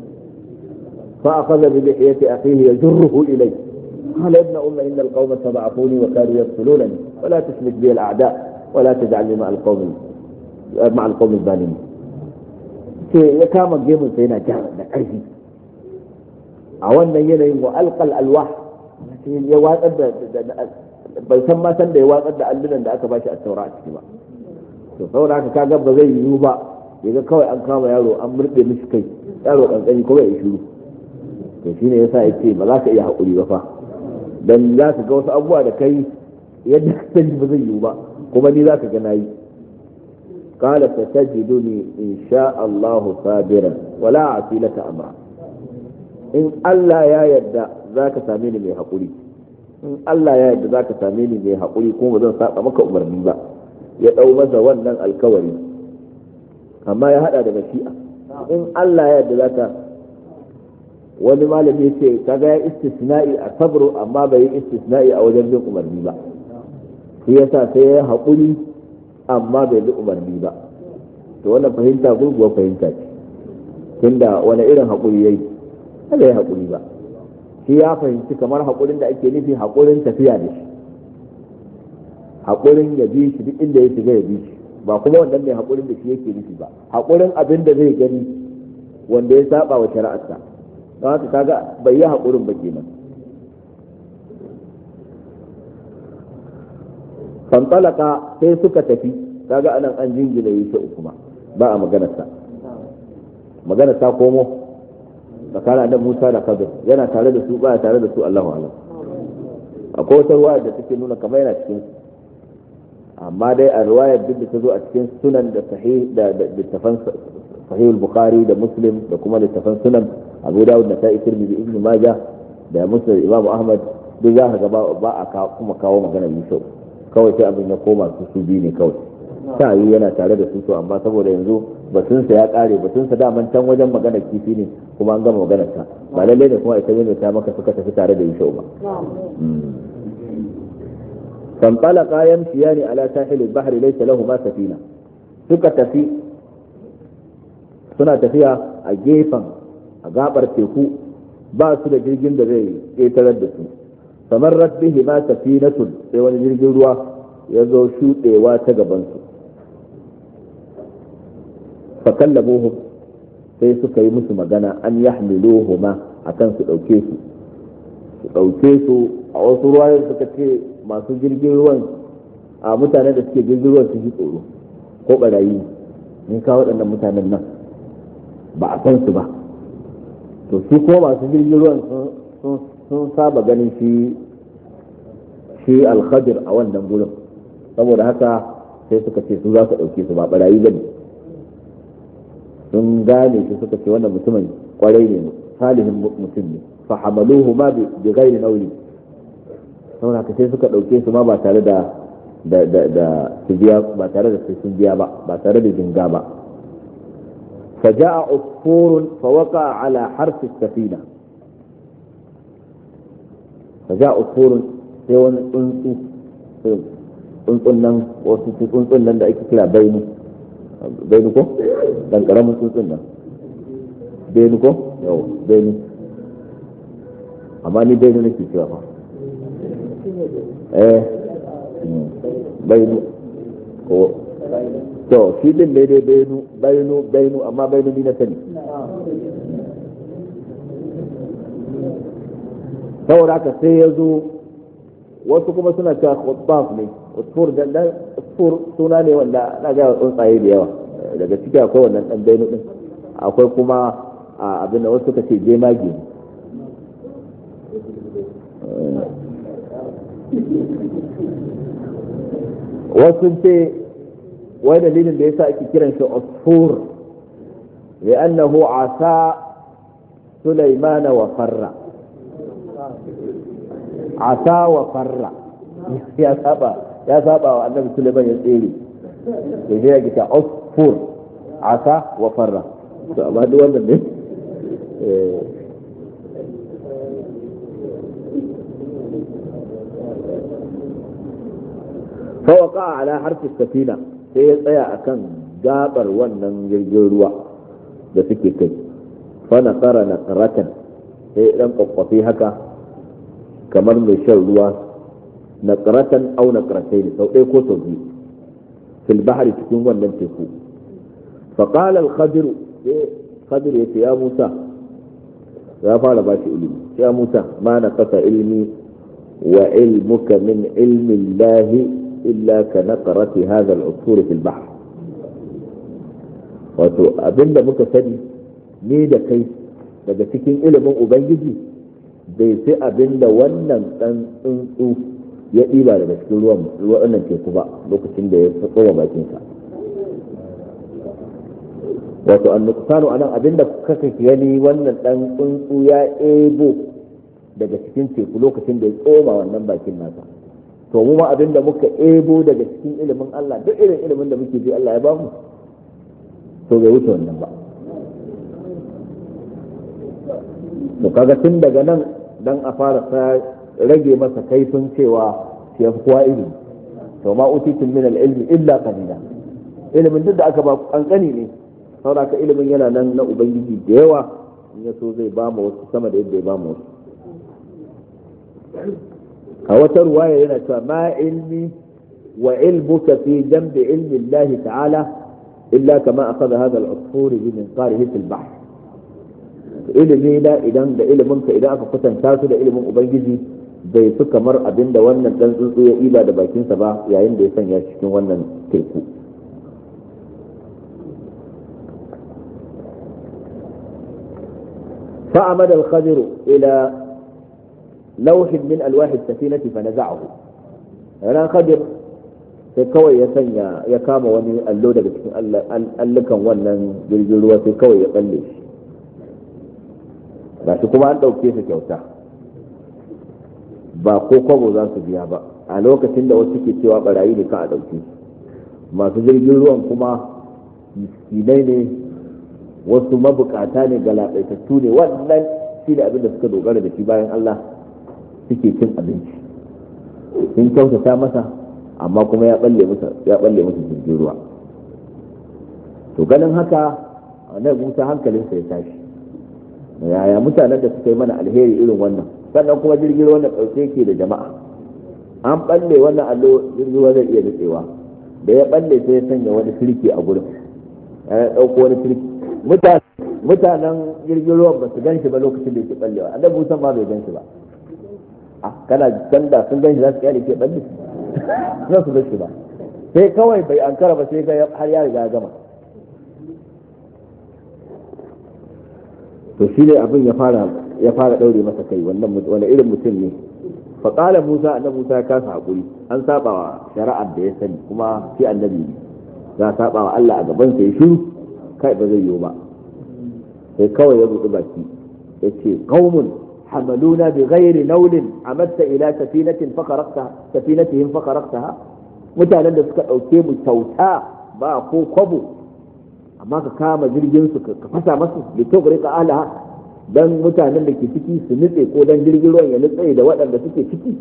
فأخذ بلحية أخيه يجره إليه قال ابن أم إن القوم استضعفوني وكانوا يقتلونني ولا تشمت بي الأعداء ولا تجعلني مع القوم مع القوم الظالمين. ya kama gemun sai yana ja da ƙarfi a wannan yanayin wa alqal alwah, ya watsar da bai san ma san da ya watsar da allunan da aka bashi a taura a ciki ba. to saboda haka kaga ba zai yiwu ba yaga kawai an kama yaro an murde mishi kai, yaro kankani ko bai shiru. to shine yasa yace ba za ka iya haƙuri ba fa, dan za ka ga wasu abubuwa da kai yadda ka sani ba zai yiwu ba, kuma ni za ka ga nayi. qala satajiduni in sha Allah sabiran wala a'si laka amra, in Allah ya yarda za ka same ni mai haƙuri, in Allah ya yarda za ka same ni mai haƙuri kuma ba zan saba maka umarni ba. ya dau masa wannan alkawari, amma ya hada da mashi'a. in Allah ya yarda za ka, wani malami ya ce kaga ya istisna'i a sabru amma bai yi istisna'i a wajen bin umarni ba, shi yasa sai ya haƙuri amma bai bi umarni ba. to wannan fahimta gurguwa fahimta ce, tunda wani irin haƙuri yayi kada ya haƙuri ba. shi ya fahimci kamar haƙurin da ake nufi haƙurin tafiya da shi, haƙurin ya bi shi duk inda ya shiga ya bi shi, ba kuma wannan mai haƙurin da shi yake nufi ba, haƙurin abin da zai gani wanda ya saba wa shari'arsa. don haka kaga bai yi haƙurin ba kenan. fantalaka sai suka tafi, kaga anan an jingina yi ta kuma ba a maganarsa, maganar ta komo tsakanin annabi Musa da Khadir, yana tare da su ba tare da su Allahu a'lam. akwai wata ruwaya da take nuna kamar yana cikin, amma dai a ruwayar duk da ta zo a cikin sunan da sahih da littafan sahih al-Bukhari da Muslim da kuma littafan sunan Abu Dawud da Nasa'i Tirmidhi Ibn Majah da Muslim Imam Ahmad, duk za ka ga ba a kuma kawo magana Yusuf, kawai sai abin ya koma su su biyu ne kawai. ta yi yana tare da su to amma saboda yanzu batunsa ya kare, batunsa daman can wajen magana kifi ne kuma an gama maganar ta, ba lallai da kuma ita ne ta maka suka tafi tare da Yusuf ba. فانطلقا يمشيان على ساحل البحر ليس لهما سفينة. suka tafi suna tafiya a gefen a gabar teku ba su da jirgin da zai ƙetarar da su kamar rabbihi ma safinatun sai wani jirgin ruwa ya zo shuɗewa ta gabansu fa kallabuhum sai suka yi musu magana an yahmiluhuma akan su ɗauke su su ɗauke su a wasu ruwayoyin suka ce masu jirgin ruwan a mutanen da suke jirgin ruwan su ji tsoro ko barayi in ka waɗannan mutanen nan ba a san su ba to su ko masu jirgin ruwan sun saba ganin shi shi alkhadir a wannan gurin saboda haka sai suka ce su za su ɗauke su ba barayi ba ne sun gane shi suka ce wannan mutumin kwarai ne salihin mutum ne fa hamaluhu ma bi ghairi nawli saboda haka sai suka ɗauke su ma ba tare da da da da su biya ba tare da sun biya ba ba tare da jinga ba فجاء عصفور فوقع على حرف السفينة فجاء عصفور sai wani tsuntsu tsuntsun nan wasu tsuntsun nan da ake kira bainu bainu ko dan karamin tsuntsun nan bainu ko yau bainu amma ni bainu nake cewa fa eh bainu ko to shi din ne dai bainu bainu bainu amma bainu ni na sani saboda haka sai ya zo wasu kuma suna cewa khutbaf ne usfur dan dan usfur suna ne wanda na ga tsuntsaye da yawa daga ciki akwai wannan dan bainu din akwai kuma abin da wasu suka ce jemage wasu ce wai dalilin da yasa ake kiran shi usfur li'annahu asa Sulaiman wa farra asa wa farra ya saba ya saba wa annabi Sulaiman ya tsere to sai ya kita usfur asa wa farra to amma duk wannan ne eh فوقع على حرف السفينة sai ya tsaya akan gabar wannan jirgin ruwa da suke kai fa na tsara na tsaratan sai dan kwakwafi haka kamar mai shan ruwa na tsaratan au na tsaratai sau ɗaya ko sau biyu fil bahari cikin wannan teku fa qala al khadir khadir yace ya Musa ya fara ba shi ilimi ya Musa ma na kasa ilmi wa ilmuka min ilmi Allah إلا كنقرة هذا العصفور في البحر wato abinda muka sani ni da kai daga cikin ilimin ubangiji bai fi abinda wannan dan tsuntsu ya ɗiba daga cikin ruwan wannan teku ba lokacin da ya tsoma bakinsa wato an nuksanu anan abinda kaka gani wannan dan tsuntsu ya ebo daga cikin teku lokacin da ya tsoma wannan bakin nasa to mu ma abinda muka ebo daga cikin ilimin Allah duk irin ilimin da muke ji Allah ya ba mu to bai wuce wannan ba to kaga tun daga nan dan a fara rage masa kaifin cewa shi yafi kowa ilimi to ma utitum min al-ilmi illa qalila ilimin duk da aka ba kankani ne saboda ka ilimin yana nan na ubangiji da yawa in ya so zai ba mu wasu sama da yadda ya ba mu wasu a wata ruwaya yana cewa ma ilmi wa ilmuka fi jambi ilmi Allah ta'ala illa kama akhadha hadha al-usfur min qarihi fil bahr ilmi da idan da ilimin ka idan aka kwatanta su da ilimin ubangiji bai fi kamar abinda wannan dan tsuntsu ya iba da bakin sa ba yayin da ya sanya cikin wannan teku fa'amad al-khadir ila لوح من ألواح السفينة فنزعه ran khadir sai kawai ya sanya ya kama wani allo daga cikin allukan wannan jirgin ruwa sai kawai ya balle shi ba shi kuma an ɗauke su kyauta ba ko kwabo za su biya ba a lokacin da wasu ke cewa barayi ne kan a ɗauke masu jirgin ruwan kuma miskinai ne wasu mabukata ne galaɓaitattu ne wannan shi da abin da suka dogara da shi bayan Allah suke cin abinci sun kyautata masa amma kuma ya balle musu ya balle musu jirgin ruwa to ganin haka annabi Musa hankalinsa ya tashi, yaya mutanen da suka yi mana alheri irin wannan, sannan kuma jirgin ruwan da ɗauke ke da jama'a, an balle wannan allo jirgin ruwa zai iya nutsewa, da ya balle sai ya sanya wani turki a gurin, ya ɗauko wani turki. Mutanen jirgin ruwan ba su gan shi ba lokacin da yake ballewa, annabi Musa ma bai gan shi ba. a kana ganda sun gan shi za su kyale ke balle za su gan shi ba, sai kawai bai ankara ba sai ga har ya riga gama. to shi ne abin ya fara ya fara daure masa kai, wannan wani irin mutum ne. fa qala Musa, annabi Musa ya kasa hakuri, an saba wa shari'ar da ya sani, kuma shi annabi ne za saba wa Allah a gaban sa ya shiru, kai ba zai yiwu ba. sai kawai ya buɗe baki yace qaumun hamaluna bi ghairi naulin amatta ila safinatin fakaraqta safinatihim fakaraqtaha, mutanen da suka dauke mu kyauta ba ko kwabo, amma ka kama jirgin su ka fasa masu da togrika alaha dan mutanen da ke ciki su nutse, ko dan jirgin ruwan ya nutse da waɗanda suke ciki.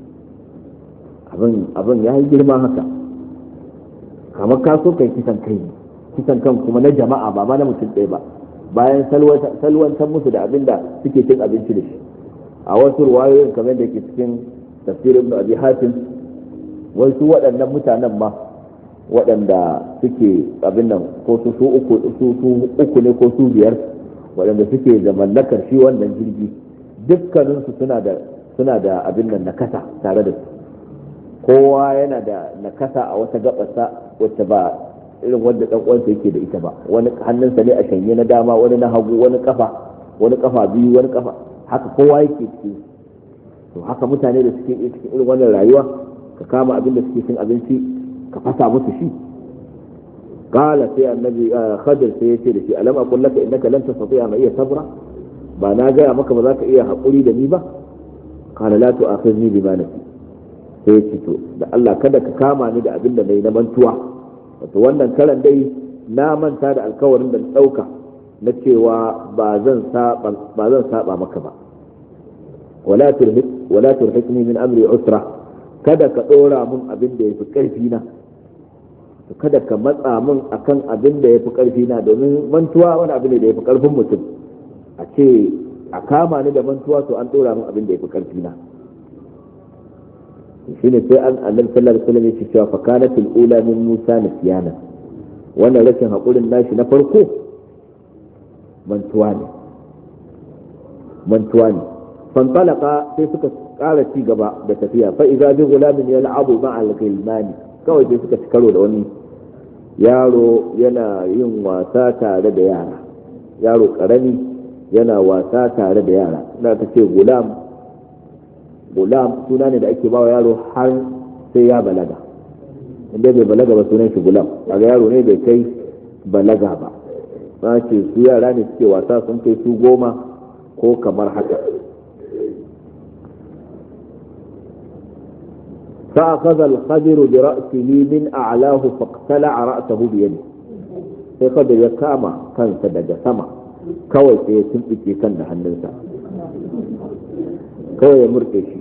abin abin ya yi girma haka, kamar ka so kai kisan kai, kisan kan kuma na jama'a ba ma na mutum ɗaya ba, bayan salwantar musu da abin da suke cin abinci da shi. a wasu ruwayoyin kamar da ke cikin tafsirin Ibn Abi Hatim, wasu waɗannan mutanen ma waɗanda suke abin nan ko su su uku su su uku ne ko su biyar, waɗanda suke da mallakar shi wannan jirgi, dukkaninsu suna da suna da abin nan nakasa tare da su, kowa yana da nakasa a wata gabarsa wacce ba irin wanda dan uwansa yake da ita ba, wani hannunsa ne a shanye na dama, wani na hagu, wani kafa wani kafa biyu, wani kafa, haka kowa yake cikin. to haka mutane da suke cikin irin wannan rayuwa, ka kama abin da suke cin abinci ka fasa musu shi. qala sai annabi Khadir sai ya ce da shi, alam aqul laka innaka lan tastati'a ma iya sabra, ba na gaya maka ba za ka iya haƙuri da ni ba. qala la tu'akhidni bima nasi, sai ya ce to da Allah kada ka kama ni da abin da nayi na mantuwa, wato wannan karan dai na manta da alkawarin da na dauka na cewa ba zan saba ba zan saba maka ba. wala turhik wala turhikni min amri usra, kada ka dora mun abin da yafi karfi na, to kada ka matsa mun akan abin da yafi karfi na, domin mantuwa wani abin da yafi karfin mutum, a ce a kama ni da mantuwa to an dora mun abin da yafi karfi na. shine sai an annabi sallallahu alaihi wasallam yake cewa fa kanatil ula min Musa nisyana, wannan rashin hakurin nashi na farko mantuwa ne mantuwa ne fantalaka sai suka ƙara ci gaba da tafiya, fa idza bi gulamin yal'abu ma'a al-ghilmani, kawai sai suka ci karo da wani yaro yana yin wasa tare da yara, yaro karami yana wasa tare da yara. da ta ce gulam gulam suna ne da ake bawa yaro har sai ya balaga, inda bai balaga ba sunan shi gulam, kaga yaro ne bai kai balaga ba. ba ce su yara ne suke wasa sun kai su goma ko kamar haka. فأخذ الخضر برأسه من أعلاه فاقتلع رأسه بيده, sai Khadir ya kama kansa daga sama kawai sai ya tumɓuke kan da hannunsa, kawai ya murɗe shi.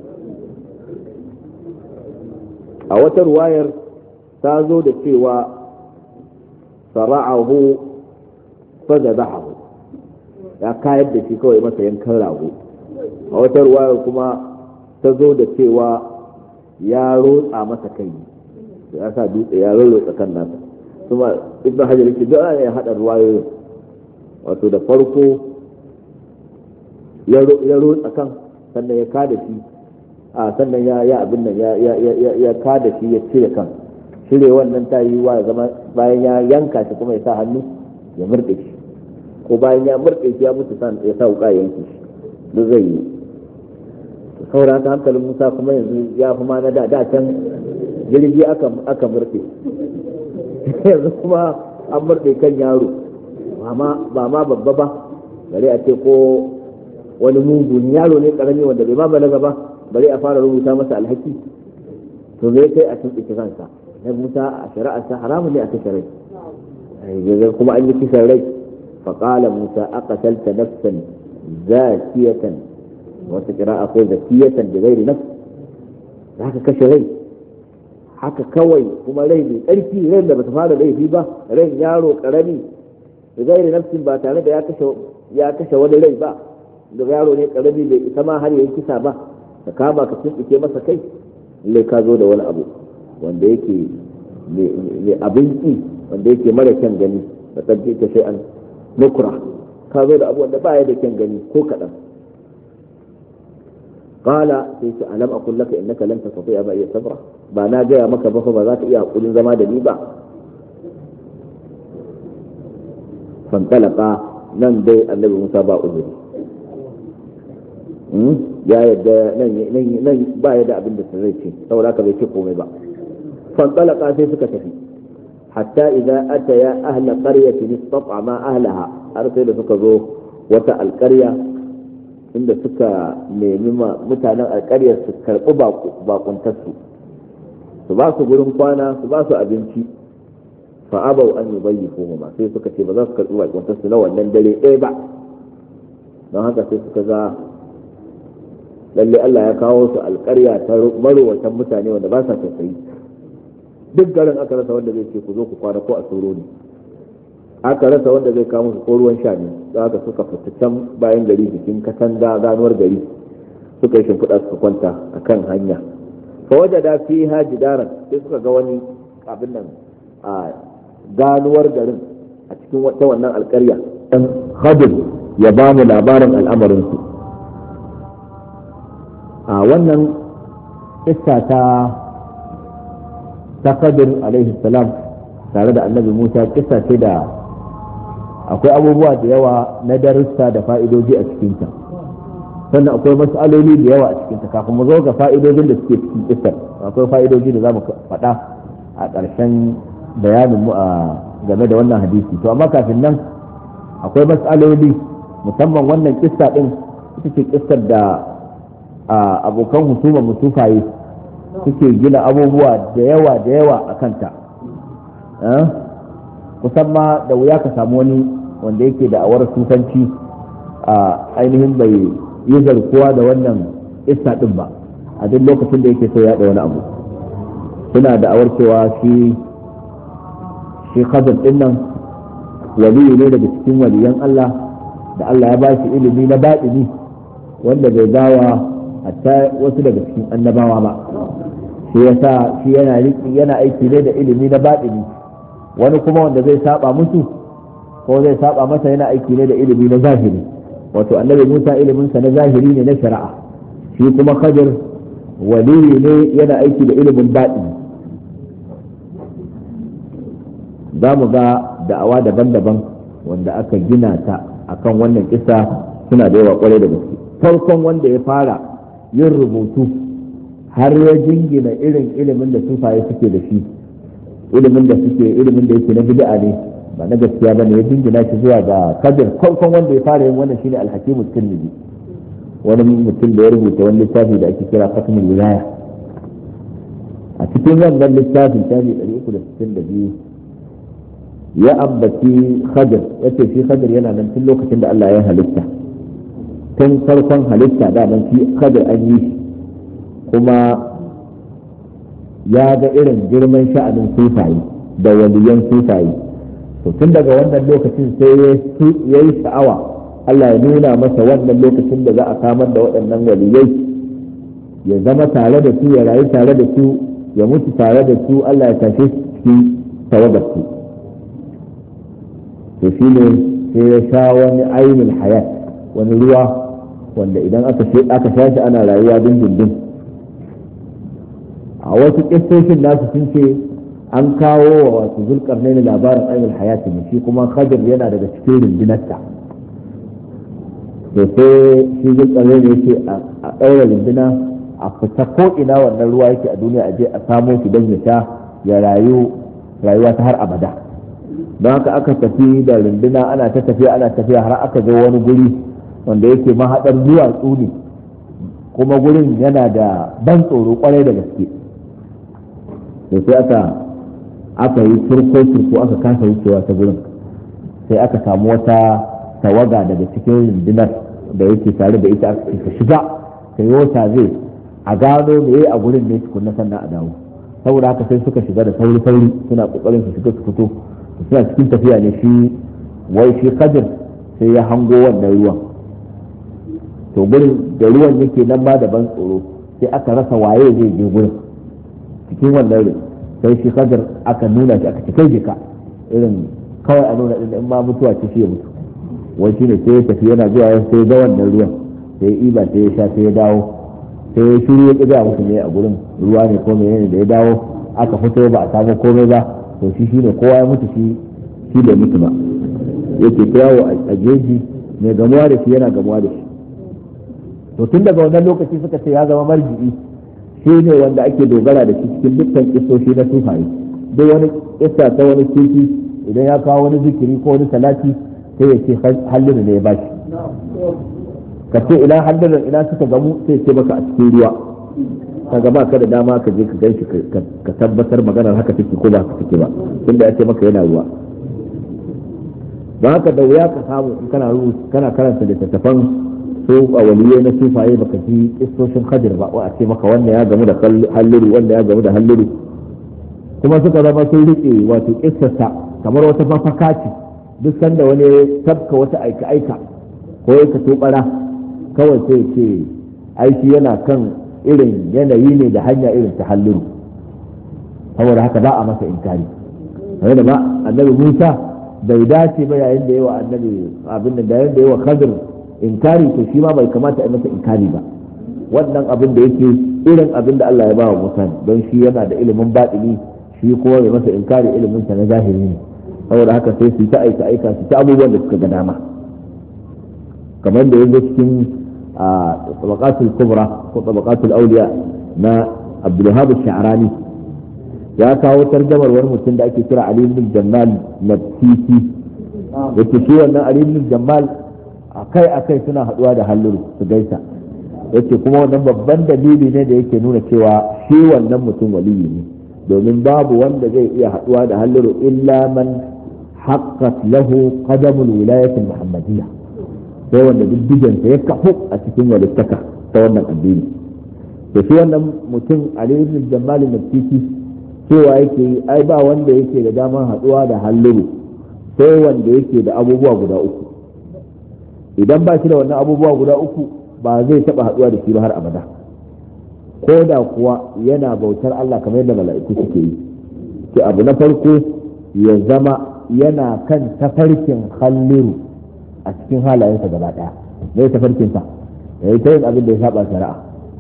a wata ruwayar ta zo da cewa sara'ahu fadabahu, ya kayar da shi kawai masa yankan rago. a wata ruwayar kuma ta zo da cewa ya rotsa masa kai, ya sa dutse ya rotsa kan nasa. kuma ibn hajar yake da ya hada ruwayoyin, wato da farko ya rotsa kan, sannan ya kada shi a sannan ya ya abin nan ya ya ya ya kada shi ya cire kan, cire wannan ta yi wa zama bayan ya yanka shi kuma ya sa hannu ya murde shi, ko bayan ya murde shi ya mutu san ya sa wuka ya yanke shi, duk zai yi. saura ta hankalin Musa kuma yanzu ya fi ma na da da can jirgi aka aka murde yanzu kuma an murde kan yaro, ba ma babba ba, bare a ce ko wani mugun yaro ne karami wanda bai ma balaga ba, bare a fara rubuta masa alhaki. to me kai a tuntuke kansa na Musa a shari'arsa haramun ne a kashe rai, kuma an yi kisan rai. faqala Musa aqatalta nafsan zakiyatan, wata qira'a ko zakiyatan bi ghairi nafs, haka kashe rai haka kawai kuma rai mai tsarki, rai da bata fara laifi ba, rai yaro karami da gairi nafsin ba tare da ya kashe ya kashe wani rai ba, da yaro ne karami bai isa ma har yayi kisa ba, ka kama ka tuntuke masa kai, lai ka zo da wani abu wanda yake mai abinci, wanda yake mara kyan gani, da tsarki ta shay'an nukra, ka zo da abu wanda ba ya da kyan gani ko kaɗan. qala sai ce alam aqul laka innaka lan tastati'a ma iya sabra, ba na gaya maka ba fa ba za ka iya hakurin zama da ni ba. fantalaka nan dai annabi Musa ba uzuri, ya yadda nan ba ya da abin da zai ce, saboda haka bai ce komai ba. fantalaka sai suka tafi hatta idan ataya ahla qaryatin istat'ama ahlaha, har sai da suka zo wata alƙarya inda suka nemi mutanen alƙaryar su karɓi bakuntarsu, su ba su gurin kwana, su ba su abinci. fa abau an yubayyifuhu ma, sai suka ce ba za su karɓi bakuntarsu na wannan dare ɗaya ba. don haka sai suka ga lalle Allah ya kawo su alƙarya ta marowatan mutane wanda ba sa tausayi. duk garin aka rasa wanda zai ce ku zo ku kwana ko a tsoro ne, aka rasa wanda zai kawo musu ko ruwan sha ne. da haka suka fita can bayan gari jikin katanga ganuwar gari, suka yi shimfiɗa suka kwanta a kan hanya. fa wajada fiha jidaran, sai suka ga wani abin nan a ganuwar garin a cikin wata wannan alƙarya. dan Khadir ya ba mu labarin al'amarin su. a wannan kissa ta ta Khadir alaihi salam tare da annabi Musa, kissa ce da akwai abubuwa da yawa na darussa da fa'idoji a cikinta, sannan akwai mas'aloli da yawa a cikinta. kafin mu zo ga fa'idojin da suke cikin kissar, akwai fa'idoji da za mu faɗa a ƙarshen bayanin mu a game da wannan hadisi. to amma kafin nan akwai mas'aloli, musamman wannan kissa din ita ce kissar da abokan husuma musufaye suke gina abubuwa da yawa da yawa a kanta. kusan ma da wuya ka samu wani wanda yake da awar sufanci a ainihin bai yi zarkuwa da wannan kissa din ba a duk lokacin da yake so ya da wani abu. suna da awar cewa shi shi Khadir din nan waliyu ne daga cikin waliyan Allah, da Allah ya ba shi ilimi na baɗini wanda bai bawa hatta wasu daga cikin annabawa ba. shi yasa shi yana yana aiki ne da ilimi na baɗini, wani kuma wanda zai saba musu ko zai saba masa yana aiki ne da ilimi na zahiri. wato annabi Musa iliminsa na zahiri ne na shari'a, shi kuma Khadir waliyu ne yana aiki da ilimin baɗini. za mu ga da'awa daban-daban wanda aka gina ta akan wannan kisa suna da yawa kwarai da gaske. farkon wanda ya fara yin rubutu har ya jingina irin ilimin da sufaye suke da shi, ilimin da suke ilimin da yake na bid'a ne ba na gaskiya ba ne, ya jingina shi zuwa ga Khadir. farkon wanda ya fara yin wannan shine al-Hakim at-Tirmidhi, wani mutum da ya rubuta wani littafi da ake kira Fatmul Wilaya. a cikin wannan littafin shafi ɗari uku da sittin da biyu ya ambaci Khadir, yace shi Khadir yana nan tun lokacin da Allah ya halitta, tun farkon halitta da nan shi Khadir an yi shi, kuma ya ga irin girman sha'anin sufayi da waliyan sufayi. to tun daga wannan lokacin sai ya yi sha'awa Allah ya nuna masa wannan lokacin da za a samar da waɗannan waliyai, ya zama tare da su, ya rayu tare da su, ya mutu tare da su, Allah ya tashe cikin tawagar su. to shi ne sai ya sha wani ainul hayat, wani ruwa wanda idan aka aka sha shi ana rayuwa dindindin. a wasu kistoshin nasu sun ce an kawo wa wasu Zulkarnaini labarin ainul hayat ne, shi kuma Khadir yana daga cikin rundunarsa. to sai shi Zulkarnaini yake a ɗaura runduna a fita ko ina wannan ruwa yake a duniya a je a samo shi don ya sha ya rayu rayuwa ta har abada. don haka aka tafi da runduna, ana ta tafiya ana tafiya har aka zo wani guri wanda yake mahaɗar duwatsu ne, kuma gurin yana da ban tsoro kwarai da gaske. to sai aka aka yi turko turko aka kasa wucewa ta gurin, sai aka samu wata tawaga daga cikin rundunar da yake tare da ita, aka ce shiga sai wata zai a gano me a gurin ne tukunna sannan a dawo. saboda haka sai suka shiga da sauri sauri suna kokarin su shiga su fito suna cikin tafiya ne shi wai shi Khadir sai ya hango wannan ruwan to gurin da ruwan yake nan ma da ban tsoro sai aka rasa waye zai je gurin cikin wannan ruwan sai shi Khadir aka nuna shi aka ce kai jika irin kawai a nuna in ma mutuwa ce shi ya mutu wai shi ne sai ya tafi yana zuwa ya sai ga wannan ruwan sai ya iba sai ya sha sai ya dawo sai ya shiru ya ƙiga musu ne a gurin ruwa ne ko menene da ya dawo aka fito ba a samu komai ba to shi shine kowa ya mutu shi shi bai mutu ba yake yawo a jeji mai gamuwa da shi yana gamuwa da shi to tun daga wannan lokaci suka ce ya zama marji'i shi ne wanda ake dogara da shi cikin dukkan kisoshi na sufaye duk wani kissa ta wani kifi idan ya kawo wani zikiri ko wani salati sai ya ce hallin ne ya bashi ka ce ina hallin ina suka gamu sai ce maka a cikin ruwa ka gaba ka da dama ka je ka ganshi ka tabbatar maganar haka take ko ba haka take ba tunda ya ce maka yana ruwa ba haka da wuya ka samu in kana kana karanta littattafan su a waliyai na sufaye baka ji kissoshin Khadir ba wa a ce maka wanda ya gamu da halliru wanda ya gamu da halliru kuma suka zama sun rike wato kissarsa kamar wata mafaka ce duk sanda wani tabka wata aika aika ko ya ka tobara kawai sai ce aiki yana kan irin yanayi ne da hanya irin ta halliru saboda haka ba a masa inkari sai da ba annabi Musa bai dace ba yayin da yawa annabi abin da yayin da yawa Khadir inkari to shi ma bai kamata a masa inkari ba wannan abin da yake irin abin da Allah ya ba wa Musa don shi yana da ilimin batini shi kuma bai masa inkari ilimin sa na zahiri ne saboda haka sai su ta aika aika su ta abubuwan da suka ga dama kamar da yanzu cikin tabaqatul kubra ko tabaqatul awliya na Abdul Wahhab Sha'rani ya kawo tarjamar wani mutum da ake kira Ali ibn Jammal Nabtisi yake shi wannan Ali ibn Jammal akai akai suna haduwa da Halliru su gaisa yace kuma wannan babban dalili ne da yake nuna cewa shi wannan mutum waliyi ne domin babu wanda zai iya haduwa da Halliru illa man haqqat lahu qadamul wilayati muhammadiyya sai wanda diddigen sa ya kafu a cikin walittaka ta wannan addini da shi wannan mutum Ali ibn Jammal Nabtisi cewa yake yi ai ba wanda yake da damar haduwa da Halliru sai wanda yake da abubuwa guda uku idan ba shi da wannan abubuwa guda uku ba zai taba haduwa da shi ba har abada ko da kuwa yana bautar Allah kamar yadda mala'iku suke yi ke abu na farko ya zama yana kan tafarkin Halliru a cikin halayensa gaba daya mai tafarkin sa yayi ta yin abin da ya saba shari'a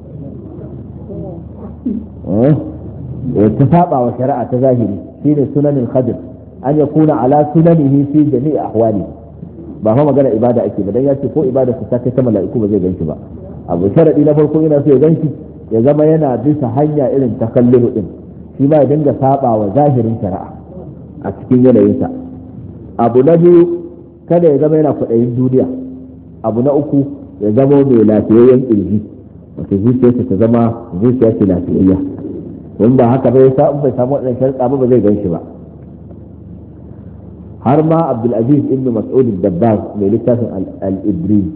ta saba wa shari'a ta zahiri shine sunanin Khadir an yakuna ala sunanihi fi jami'i ahwali ba fa magana ibada ake ba dan yace ko ibada ta kai ta mala'iku ba zai ganshi ba abu sharadi na farko yana so ya ganshi ya zama yana bisa hanya irin ta kalliru din shi ba ya dinga saba wa zahirin shari'a a cikin yanayinsa abu na biyu kada ya zama yana kwaɗayin duniya abu na uku ya zama mai lafiyayyen ƙirji wato zuciyarsa ta zama zuciya ce lafiyayya in ba haka bai sa bai samu waɗannan sharuɗa ba ba zai gan shi ba har ma Abdulaziz ibn Mas'ud al-Dabbas mai littafin al-Ibris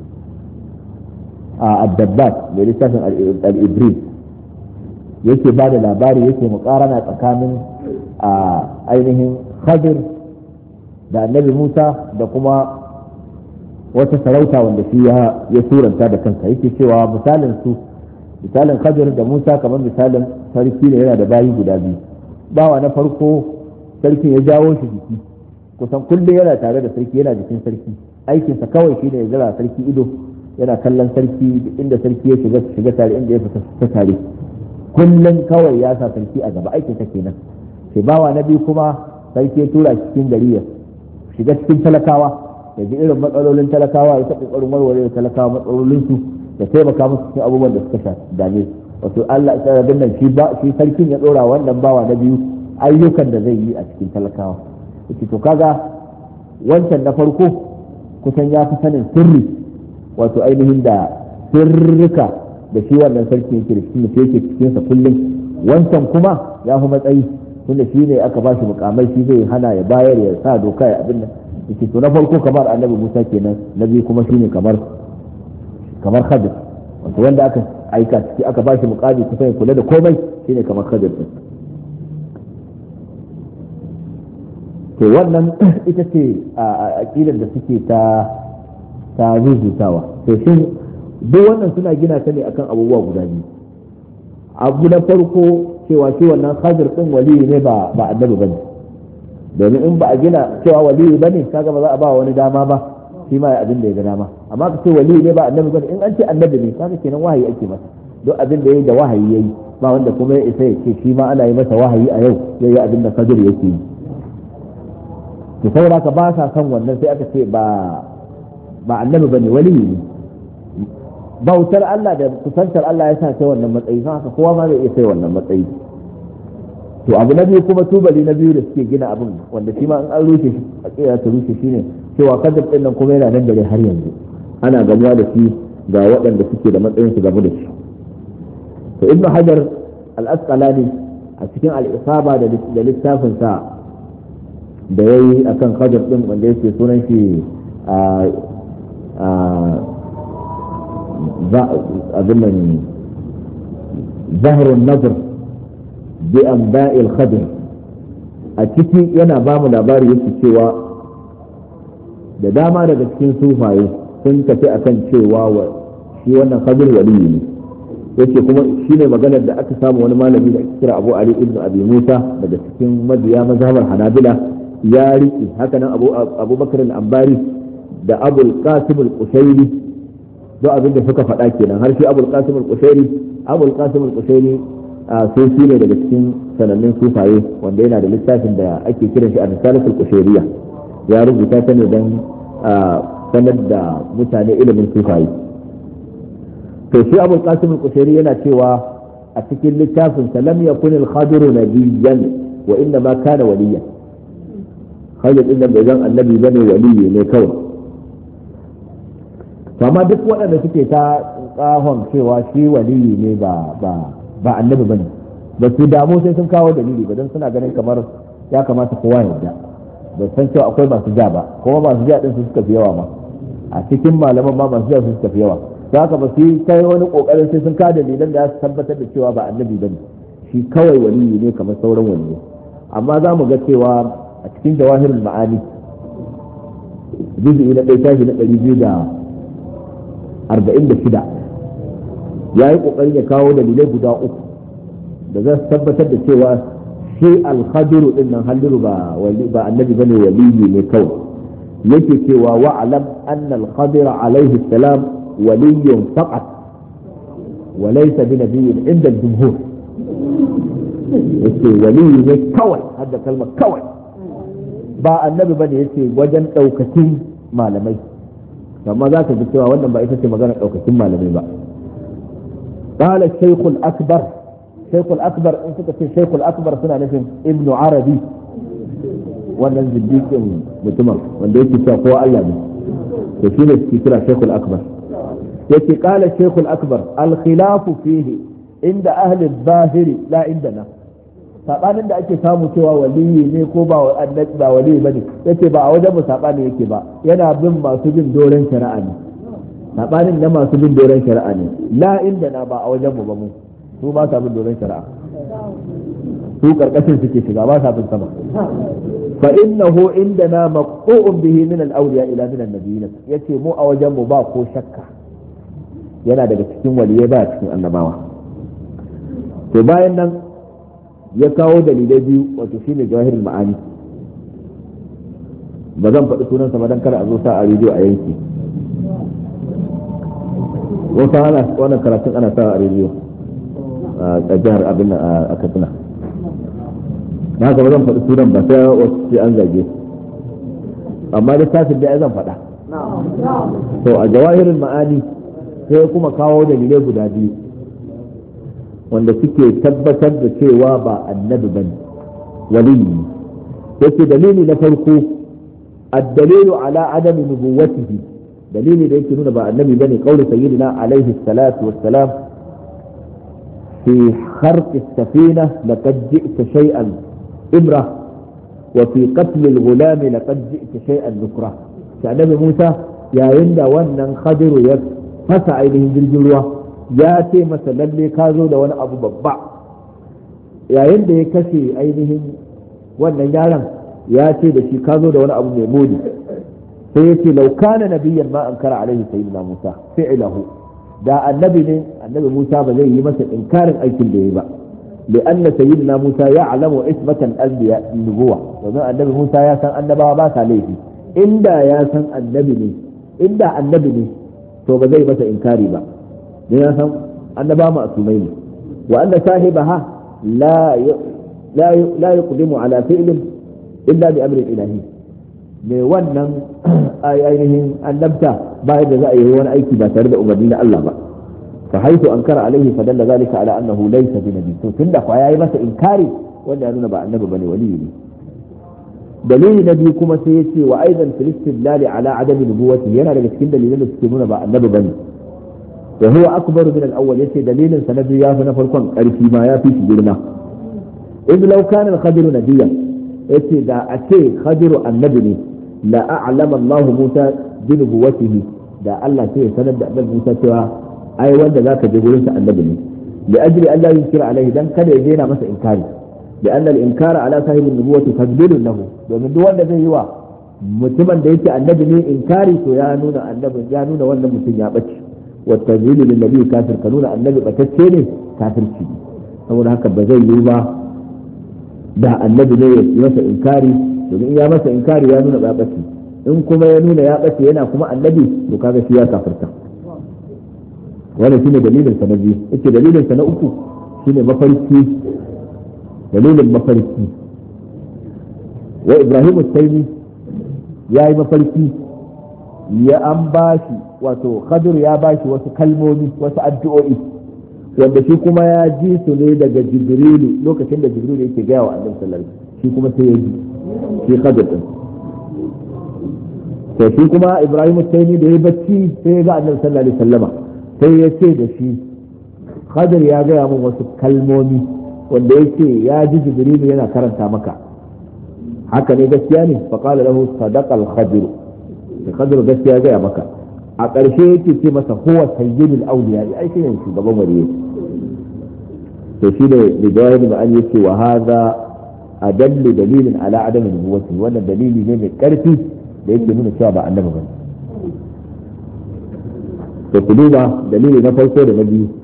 al-Dabbas mai littafin al-Ibris yake ba da labari yake muƙarana tsakanin ainihin Khadir da Annabi Musa da kuma wata sarauta wanda shi ya suranta da kansa yake cewa misalin su misalin Khadir da Musa kamar misalin sarki ne yana da bayi guda biyu bawa na farko sarkin ya jawo shi jiki kusan kullum yana tare da sarki yana jikin sarki aikinsa kawai shine ya zira sarki ido yana kallon sarki inda sarki ya shiga shiga tare inda ya fita ta tare kullum kawai ya sa sarki a gaba aikinsa kenan sai bawa na biyu kuma sarki ya tura cikin gari ya shiga cikin talakawa ya ji irin matsalolin talakawa ya taɓa ƙoƙarin warware da talakawa matsalolinsu da taimaka musu cikin abubuwan da suka dame su wato Allah ya rabin nan shi ba shi sarkin ya dora wannan bawa na biyu ayyukan da zai yi a cikin talakawa yace to kaga wancan na farko kusan ya fi sanin sirri wato ainihin da sirrika da shi wannan sarkin yake da shi ne yake cikin sa kullum wancan kuma ya fi matsayi tunda shi ne aka ba shi mukamai shi zai hana ya bayar ya sa doka ya abin nan yace to na farko kamar Annabi Musa kenan na biyu kuma shine kamar kamar Khadir wato wanda aka aika ciki aka ba shi mukami kusa ya kula da komai shine kamar Khadir din to wannan ita ce a aqidar da suke ta ta rubutawa. To shin duk wannan suna gina ta ne akan abubuwa guda biyu. Abu na farko cewa shi wannan Khadir din waliyi ne ba ba annabi bane, domin in ba a gina cewa waliyi bane kaga ba za a ba wani dama ba shi ma abin da ya ga dama. Amma ka ce waliyi ne ba annabi bane, in an ce annabi ne kaga kenan wahayi ake masa, duk abin da yayi da wahayi yayi, ba wanda kuma ya isa ya ce shi ma ana yi masa wahayi a yau yayi abin da Khadir yake yi. to saboda ka ba sa kan wannan sai aka ce ba ba annabi bane waliyi ne. Bautar Allah da kusantar Allah ya sa sai wannan matsayi, haka kowa ma zai iya sai wannan matsayi. To abu na biyu kuma tubali na biyu da suke gina abin wanda shi ma an rushe shi a tsaya ta rushe shine cewa kadar din nan kuma yana nan dare har yanzu ana gamuwa da shi ga waɗanda suke da matsayin su gamu da shi. To Ibn Hajar al-Asqalani a cikin al-Isaba da littafin sa da yayi akan kadar din wanda yake sunan shi a a abin nan Zahrun Nazr bi anba'il Khadir, a ciki yana ba mu labari yake cewa da dama daga cikin sufaye sun tafi akan cewa wa shi wannan Khadir waliyi ne. Yake kuma shine maganar da aka samu wani malami da ake kira Abu Ali ibn Abi Musa daga cikin mabiya mazhabar Hanabila ya riki haka nan Abu Abu Bakr al-Ambari da Abu al-Qasim al-Qushairi, duk abin da suka faɗa kenan. har shi Abu al-Qasim al-Qushairi Abu al-Qasim al-Qushairi sai shi ne daga cikin sanannun sufaye wanda yana da littafin da ake kiran shi ar-risalatul qushayriyya, ya rubuta ta ne don sanar da mutane ilimin sufaye. To shi Abu Qasim al-Qushayri yana cewa a cikin littafin sa lam yakun al-Khadir nabiyyan wa inna ma kana waliyan. Khadir din da bai zan annabi bane waliyi ne kawai. To amma duk waɗanda suke ta kahon cewa shi waliyi ne ba ba ba annabi bane ba su damu sai sun kawo dalili ba, don suna ganin kamar ya kamata kowa ya yarda, ba san cewa akwai masu ja ba, kuma masu ja din su suka fi yawa ma a cikin malaman ma masu ja su suka fi yawa. Don haka ba su yi kai wani kokarin sai sun kawo dalilan da su tabbatar da cewa ba annabi bane, shi kawai waliyi ne kamar sauran waliyai. Amma za mu ga cewa a cikin jawahirul ma'ani juz'i na ɗaya tashi na ɗari biyu da arba'in da shida ya yi kokarin ya kawo dalilai guda uku da za su tabbatar da cewa shi al-Khadiru din nan halliru ba wali ba annabi bane waliyi ne kawai. Yake cewa wa alam anna al-Khadir alayhi salam waliyyun faqat wa laysa bi nabiyyin inda al-jumhur. Yake waliyi ne kawai, hadda kalmar kawai, ba annabi bane yace wajen daukakin malamai. amma za ka ji cewa wannan ba ita ce magana daukakin malamai ba. قال الشيخ الأكبر الشيخ الأكبر إن كنت الشيخ الأكبر سنة نفهم ابن عربي wannan ziddiqin mutumin wanda yake cewa kowa Allah ne, to shi ne suke kira Sheikhul Akbar. Yake kala Sheikhul Akbar al-khilafu fihi inda ahli zahiri la indana. Sabanin da ake samu cewa waliyi ne ko ba annabi ba waliyi bane, yace ba a wajen mu sabani yake ba, yana bin masu bin doren shari'a ne. Sabanin na masu bin doren shari'a ne, la indana ba a wajen mu ba, mu su ba sa bin doren shari'a, su karkashin suke shiga ba sa bin sama. فإنه عندنا مقطوع به من الأولياء إلى من النبيين. yace mu a wajen mu ba ko shakka yana daga cikin waliyai ba cikin annabawa. To bayan nan ya kawo dalilai biyu, wato shine jawahirul ma'ani. ba zan faɗi sunansa ba dan kada a zo sa a rediyo a yanki. wata ana wannan karatun ana sa a rediyo a jihar abin a Katsina. na haka ba zan faɗi sunan ba sai wasu sai an zage, amma littafin da ya zan faɗa. to a jawahirin ma'ani sai kuma kawo dalilai guda biyu wanda suke tabbatar da cewa ba annabi bane, waliyi. yake dalili na farko ad-dalilu ala adami nubuwwatihi, dalili da yake nuna ba annabi bane qaulu sayyidina alaihi salatu wassalam fi kharq as-safina laqad ji'ta shay'an إبرة وفي قتل الغلام لقد جئت شيئا نكرة. كأنبي موسى يا عند وانا خضر يفسع عينهم بالجلوة ياتي مثلا اللي كازو وانا أبو ببع يا عند يكشي عينهم وانا يعلم ya ce da shi ka zo da wani abu mai muni sai yace law kana nabiyyan ma ankara alaihi sayyidina Musa fi'lahu da annabi ne annabi Musa ba zai yi masa inkarin aikin da yayi ba لأن سيدنا موسى يعلم عصمة الأنبياء النبوة وما النبي موسى يا سن النبا با عليه إندا يا سن النبي إندا النبي تو بزي متى إنكاري با يا سن النبا معصومين وأن صاحبها لا ي... لا ي... لا يقدم على فعل إلا بأمر إلهي mai wannan ainihin annabta bayan da za a yi wani aiki ba tare da umarni na Allah ba fa haitu ankara alaihi fa dalla zalika ala annahu laysa bi nabi to tunda kwa yayi masa inkari wanda ya nuna ba annabi bane wali ne dalili na biyu kuma sai yace wa aidan fil istidlal ala adam nubuwati yana daga cikin dalilan da suke nuna ba annabi bane wa huwa akbaru min al-awwal yace dalilin sa na biyu ya fi na farkon karfi ma ya fi shi girma idh law kana al-khadiru nabiyyan yace da a ce khadiru annabi ne la a'lama Allah Musa bi nubuwatihi da Allah sai ya sanar da annabi Musa cewa ai wanda zaka je gurin sa annabi ne li ajli Allah yunkira alaihi dan kada ya daina masa inkari da anna al-inkara ala sahibi nubuwati tadbirun lahu domin duk wanda zai yi wa mutumin da yake annabi ne inkari to ya nuna annabi ya nuna wannan mutum ya bace wa tadbiru lin nabi kafir ka nuna annabi batacce ne kafirci saboda haka ba zai yi ba da annabi ne ya yi masa inkari domin ya masa inkari ya nuna ya bace in kuma ya nuna ya bace yana kuma annabi to kaga shi ya kafirta wannan shine dalilin sa na biyu yake dalilin sa na uku shine mafarki dalilin mafarki wa Ibrahim al-Taymi ya yi mafarki ya an bashi wato Khadir ya bashi wasu kalmomi wasu addu'o'i wanda shi kuma ya ji su ne daga Jibrilu lokacin da Jibrilu yake gaya wa Annabi sallallahu alaihi wasallam shi kuma sai ya ji shi Khadir din to shi kuma Ibrahim al-Taymi da ya bacci sai ya ga Annabi sallallahu alaihi wasallama sai ya ce da shi Khadir ya gaya min wasu kalmomi wanda yake ya ji Jibrilu yana karanta maka haka ne gaskiya ne fa qala lahu sadaqa al-Khadir Khadir gaskiya gaya maka a ƙarshe yake ce masa huwa sayyidul awliya ai shi ne shugaban waliyi to shi ne da jawabin da an yace wa hadha adallu dalilin ala adami nubuwati wannan dalili ne mai ƙarfi da yake nuna cewa ba annabi bane to ku duba dalili na farko da na biyu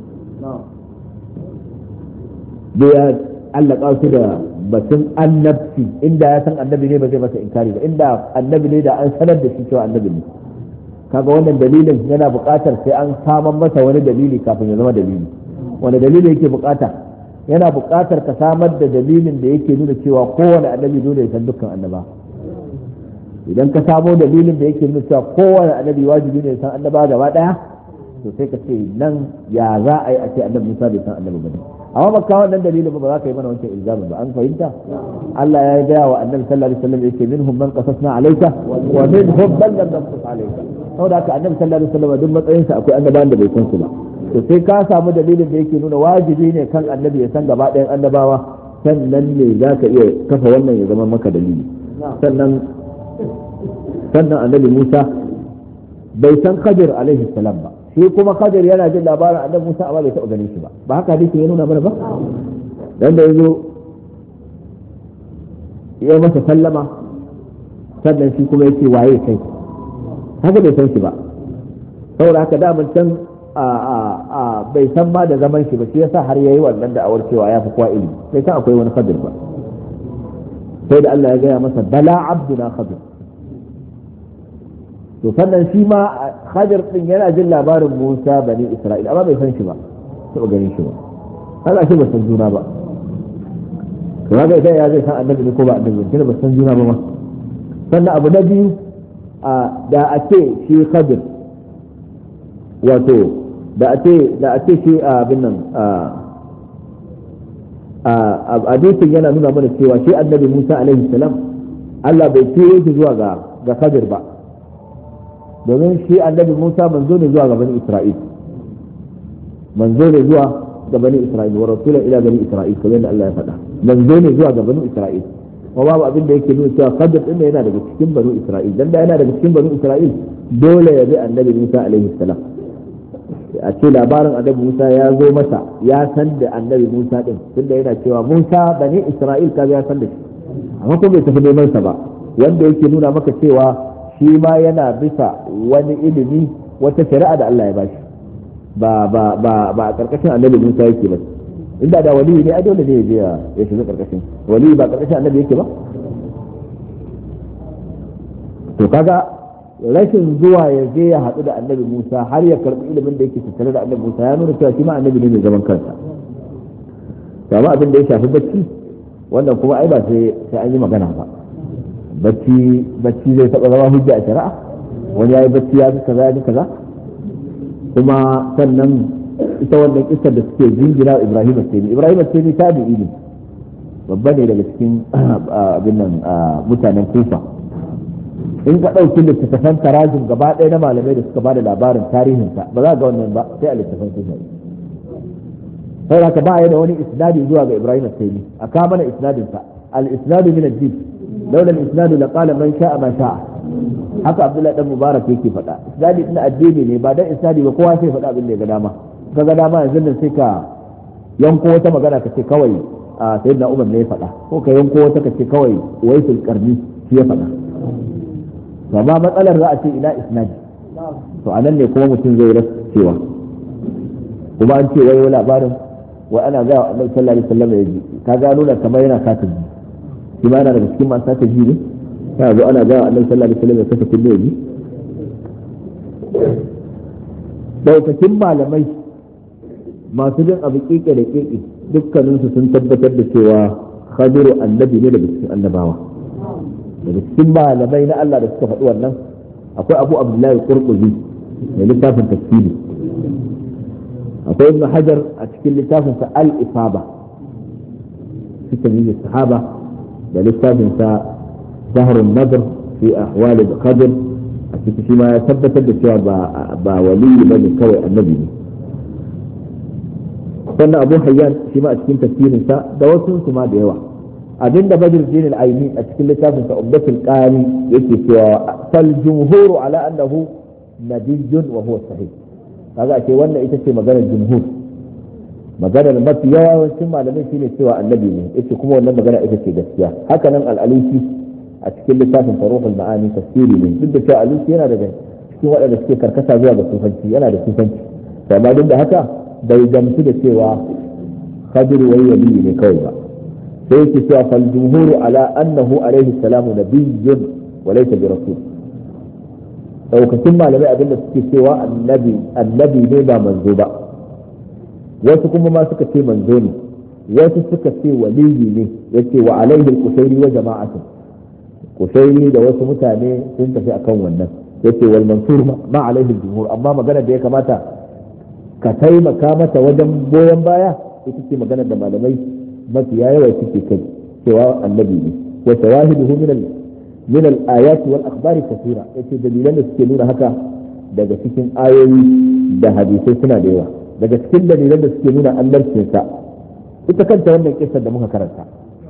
da ya allaka su da batun annabci inda ya san annabi ne ba zai masa inkari ba inda annabi ne da an sanar da shi cewa annabi ne kaga wannan dalilin yana buƙatar sai an saman masa wani dalili kafin ya zama dalili wani dalili yake buƙata yana buƙatar ka samar da dalilin da yake nuna cewa kowane annabi dole ya san dukkan annaba idan ka samo dalilin da yake nuna cewa kowane annabi wajibi ne ya san annaba gaba daya to sai ka ce nan ya za a yi a ce annabi Musa bai san annabi bane amma ba kawo wannan dalilin ba za ka yi mana wancan ilzamin ba an fahimta Allah ya gaya wa annabi sallallahu alaihi wasallam yake minhum man qasasna alayka wa minhum man lam naqsus alayka saboda haka annabi sallallahu alaihi wasallam duk matsayin sa akwai annabawan da bai san su ba to sai ka samu dalilin da yake nuna wajibi ne kan annabi ya san gaba ɗayan annabawa sannan ne za ka iya kafa wannan ya zama maka dalili sannan sannan annabi Musa bai san Khadir alaihi salam ba shi kuma Khadir yana jin labarin annabi Musa amma bai taɓa ganin shi ba ba haka hadisi ya nuna mana ba dan da yazo ya masa sallama sannan shi kuma yake waye kai haka bai san shi ba saboda haka daman can a a a bai san ma da zaman shi ba shi yasa har yayi wannan da awar cewa ya fi kowa ilimi bai san akwai wani Khadir ba sai da Allah ya gaya masa bala abduna Khadir to sannan shi ma Khadir din yana jin labarin Musa bani Isra'il amma bai san shi ba taɓa ganin shi ba Allah shi ba san juna ba to haka idan ya zai san annabi ne ko ba annabi ne ba san juna ba ma sannan abu na biyu da a ce shi Khadir wato da a ce da a ce shi abin nan a hadisin yana nuna mana cewa shi annabi Musa alaihi salam Allah bai ce shi zuwa ga ga Khadir ba domin shi annabi Musa manzo ne zuwa ga bani Isra'il manzo ne zuwa ga bani Isra'il wa rasulan ila bani Isra'il kamar yadda Allah ya faɗa manzo ne zuwa ga bani Isra'il kuma babu abin da yake nuna cewa Khadir din yana daga cikin bani Isra'il dan da yana daga cikin bani Isra'il dole ya bi annabi Musa alaihi salam a ce labarin annabi Musa ya zo masa ya san da annabi Musa din tunda yana cewa Musa bani Isra'il kaga ya san da shi amma ko bai tafi neman sa ba, wanda yake nuna maka cewa shi ma yana bisa wani ilimi wata shari'a da Allah ya bashi ba ba ba ba a karkashin annabi Musa yake ba. Inda da wali ne a dole ne ya ya shiga karkashin wali, ba karkashin annabi yake ba. to kaga rashin zuwa ya je ya haɗu da annabi Musa har ya karɓi ilimin da yake tattare da annabi Musa ya nuna cewa shi ma annabi ne mai zaman kansa. amma abin da ya shafi bacci wannan kuma ai ba sai sai an yi magana ba. bacci bacci zai taɓa zama hujja a shari'a? wani ya yi bacci ya ji kaza ya ji kaza. kuma sannan ita wannan kissar da suke jingina Ibrahim al-Taymi Ibrahim al-Taymi tabi'i ne babba ne daga cikin abin nan mutanen Kufa. in ka ɗauki littattafan tarajin gaba ɗaya na malamai da suka ba da labarin tarihinsa ba za ga wannan ba sai a littattafan Kufa. sai haka ba ya da wani isnadi zuwa ga Ibrahim al-Taymi a ka mana isnadinsa al-isnadu min ad-din laula al-isnadu laqala man sha'a ma sha'a. haka Abdullahi dan Mubarak yake faɗa isnadi din addini ne ba dan isnadi ba kowa sai faɗa abin da ya ga dama. ka ga dama yanzu nan sai ka yanko wata magana ka ce kawai a sayyidina Umar ne ya faɗa, ko ka yanko wata ka ce kawai Waisul Qarni shi ya faɗa. amma matsalar za a ce ina isnadi, to anan ne kuma mutum zai rasa cewa kuma an ce wai labarin wa ana ga Annabi sallallahu alaihi wasallam ya ji ka ga nuna kamar yana kata ji shi ma yana daga cikin masu kata ji ne ta zo ana ga Annabi sallallahu alaihi wasallam ya kasa kunne ji. daukakin malamai masu jin abu keke da keke dukkaninsu sun tabbatar da cewa Khadiru annabi ne daga cikin annabawa. daga cikin malamai na Allah da suka faɗi wannan akwai Abu Abdullahi Qurtubi mai littafin tafsiri, akwai Ibn Hajar a cikin littafin sa Al-Isaba fi tamyiz sahaba da littafin sa Zahrun Nadr fi ahwal al-Khadir a cikin shi ma ya tabbatar da cewa ba ba wali bane kawai annabi ne. sannan Abu Hayyan shi ma a cikin tafsirin sa da wasu su ma da yawa. abinda Badr Din al-Aini a cikin littafin sa Umdatul Qari yake cewa fal jumhur ala annahu nabiyyun wa huwa sahih. kaga ce wannan ita ce maganar jumhur, maganar mafi yawancin malamai shine cewa annabi ne, ita kuma wannan magana ita ce gaskiya. haka nan al-Alusi a cikin littafin Ruhul Ma'ani tafsiri ne, duk da cewa Alusi yana daga cikin waɗanda suke karkata zuwa ga sufanci, yana da sufanci, amma duk da haka bai gamsu da cewa Khadir wai wali ne kawai ba. sai yake cewa fal jumhuru ala annahu alaihi salamu nabiyyun wa laysa bi rasul. daukakin malamai abinda suke cewa annabi annabi ne ba manzo ba, wasu kuma ma suka ce manzo ne, wasu suka ce waliyi ne. yace wa alaihi al-Qusayri wa jama'atu, Qusayri da wasu mutane sun tafi akan wannan. yace wal mansur ma alaihi al-jumhur, amma magana da ya kamata ka taimaka mata wajen goyon baya ita ce maganar da malamai mafiya yawa suke kai cewa annabi ne. wa shawahiduhu min al min al ayat wal akhbar kathira, yace dalilan da suke nuna haka daga cikin ayoyi da hadisai suna da yawa. daga cikin dalilan da suke nuna annabcin sa ita kanta wannan kissar da muka karanta.